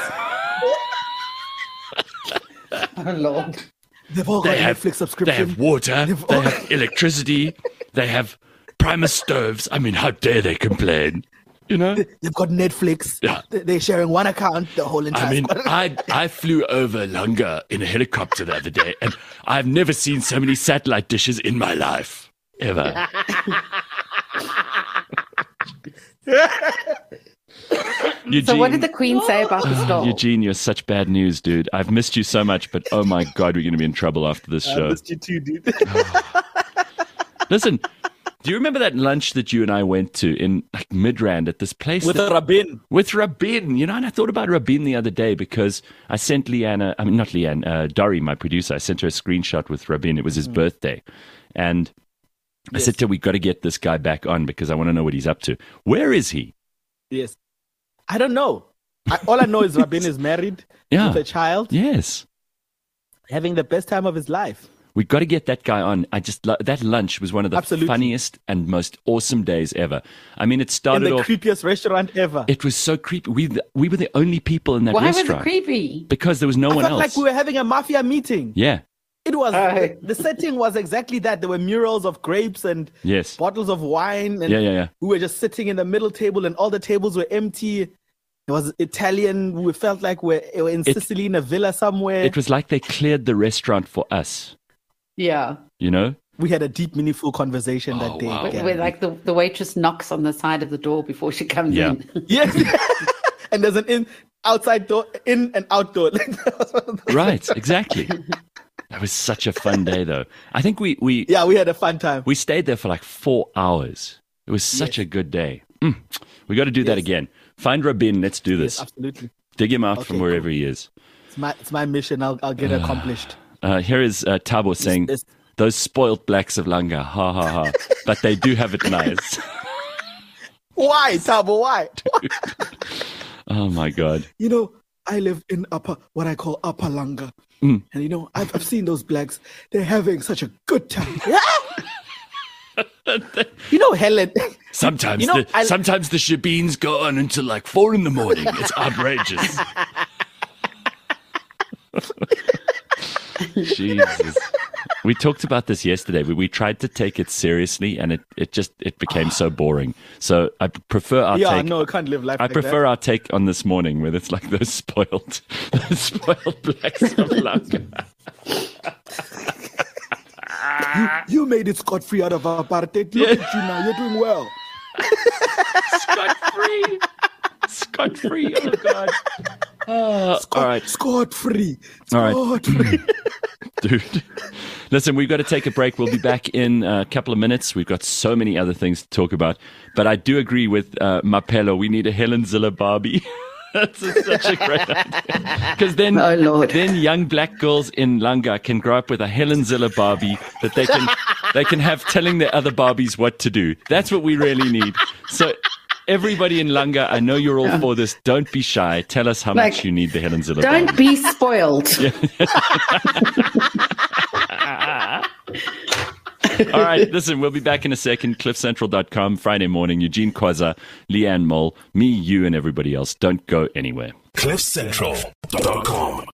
S4: Oh Lord.
S3: They've all got
S2: They
S3: a
S2: have,
S3: Netflix
S2: they
S3: subscription.
S2: have water,
S3: They've
S2: they
S3: all-
S2: have electricity, they have Primus stoves. I mean, how dare they complain? You know?
S3: They've got Netflix.
S2: Yeah.
S3: They- They're sharing one account, the whole entire
S2: I mean,
S3: squad.
S2: I I flew over Langa in a helicopter the other day, and I've never seen so many satellite dishes in my life. Ever. Eugene,
S4: So what did the Queen say about the doll?
S2: Eugene, you're such bad news, dude. I've missed you so much, but oh my God, we're going to be in trouble after this
S3: I
S2: show.
S3: missed you too, dude.
S2: Listen, do you remember that lunch that you and I went to in like Midrand at this place?
S3: With
S2: that-
S3: a Rabin.
S2: With Rabin, you know, and I thought about Rabin the other day because I sent Leanna, I mean, not Leanne, uh, Dori, my producer, I sent her a screenshot with Rabin. It was his birthday. And I said to her, we got to get this guy back on because I want to know what he's up to. Where is he?
S3: Yes. I don't know. I, all I know is Rabin is married
S2: Yeah.
S3: with a child,
S2: Yes.
S3: having the best time of his life.
S2: We got to get that guy on. I just, lo- that lunch was one of the
S3: Absolutely.
S2: funniest and most awesome days ever. I mean, it
S3: In
S2: started
S3: the
S2: off,
S3: creepiest restaurant ever.
S2: it was so creepy. We, we were the only people in that
S4: Why was
S2: restaurant.
S4: it creepy?
S2: Because there was no
S3: I
S2: one
S3: felt
S2: else.
S3: like we were having a mafia meeting.
S2: Yeah.
S3: It was
S4: Oh.
S3: the setting was exactly that. There were murals of grapes and
S2: Yes.
S3: bottles of wine, and
S2: Yeah, yeah, yeah.
S3: we were just sitting in the middle table, and all the tables were empty. It was Italian. We felt like we're, we were in
S2: It-
S3: Sicily in a villa somewhere.
S2: It was like they cleared the restaurant for us,
S4: Yeah.
S2: you know?
S3: we had a deep, meaningful conversation that
S2: Oh,
S3: day.
S2: wow.
S4: Where,
S3: Gary.
S4: where like the, the waitress knocks on the side of the door before she comes
S2: Yeah.
S4: in.
S3: Yes, and there's an in outside door, in and outdoor. That was one of those-
S2: Right, exactly. That was such a fun day, though. I think we, we,
S3: Yeah, we had a fun time.
S2: we stayed there for like four hours. It was such a good day. Mm. We got to do that
S3: Yes.
S2: again. Find Rabin. Let's do
S3: Yes,
S2: this.
S3: absolutely.
S2: Dig him out
S3: Okay,
S2: from wherever he is.
S3: It's my it's my mission. I'll I'll get it accomplished.
S2: Uh, here is uh, Tabo saying,
S3: this-
S2: those spoilt blacks of Langa, ha ha ha. But they do have it nice.
S3: Why, Tabo? Why?
S2: Oh my God.
S3: You know, I live in upper, what I call Upper Langa.
S2: Mm.
S3: And you know, I've, I've seen those blacks. They're having such a good time. You know, Helen.
S2: Sometimes,
S3: You know,
S2: the,
S3: I-
S2: sometimes the shebeens go on until like four in the morning. It's outrageous. Jesus. We talked about this yesterday. We, we tried to take it seriously, and it, it just it became so boring. So I p- prefer our
S3: Yeah,
S2: take.
S3: no, I can't live life
S2: I
S3: like
S2: prefer
S3: that.
S2: our take on this morning, where it's like those spoiled, those spoiled blacks of Langa.
S3: You, you made it scot-free out of apartheid. Look
S2: Yeah.
S3: at you now. You're doing well.
S2: Scot free, scot free. Oh God. Oh, all right.
S3: Scot-free.
S2: All right.
S3: Scot-free.
S2: Dude. Listen, we've got to take a break. We'll be back in a couple of minutes. We've got so many other things to talk about. But I do agree with uh, Mapello. We need a Helen Zille Barbie. That's a, such a great idea. Because then,
S4: Oh, Lord.
S2: then young black girls in Langa can grow up with a Helen Zille Barbie that they can they can have telling their other Barbies what to do. That's what we really need. So everybody in Langa, I know you're all for this. Don't be shy. Tell us how
S4: Like,
S2: much you need the Helen Zille Barbie.
S4: Don't be spoiled.
S2: All right, listen, we'll be back in a second. cliff central dot com, Friday morning. Eugene Kwaza, Leanne Mole, me, you, and everybody else. Don't go anywhere.
S7: cliff central dot com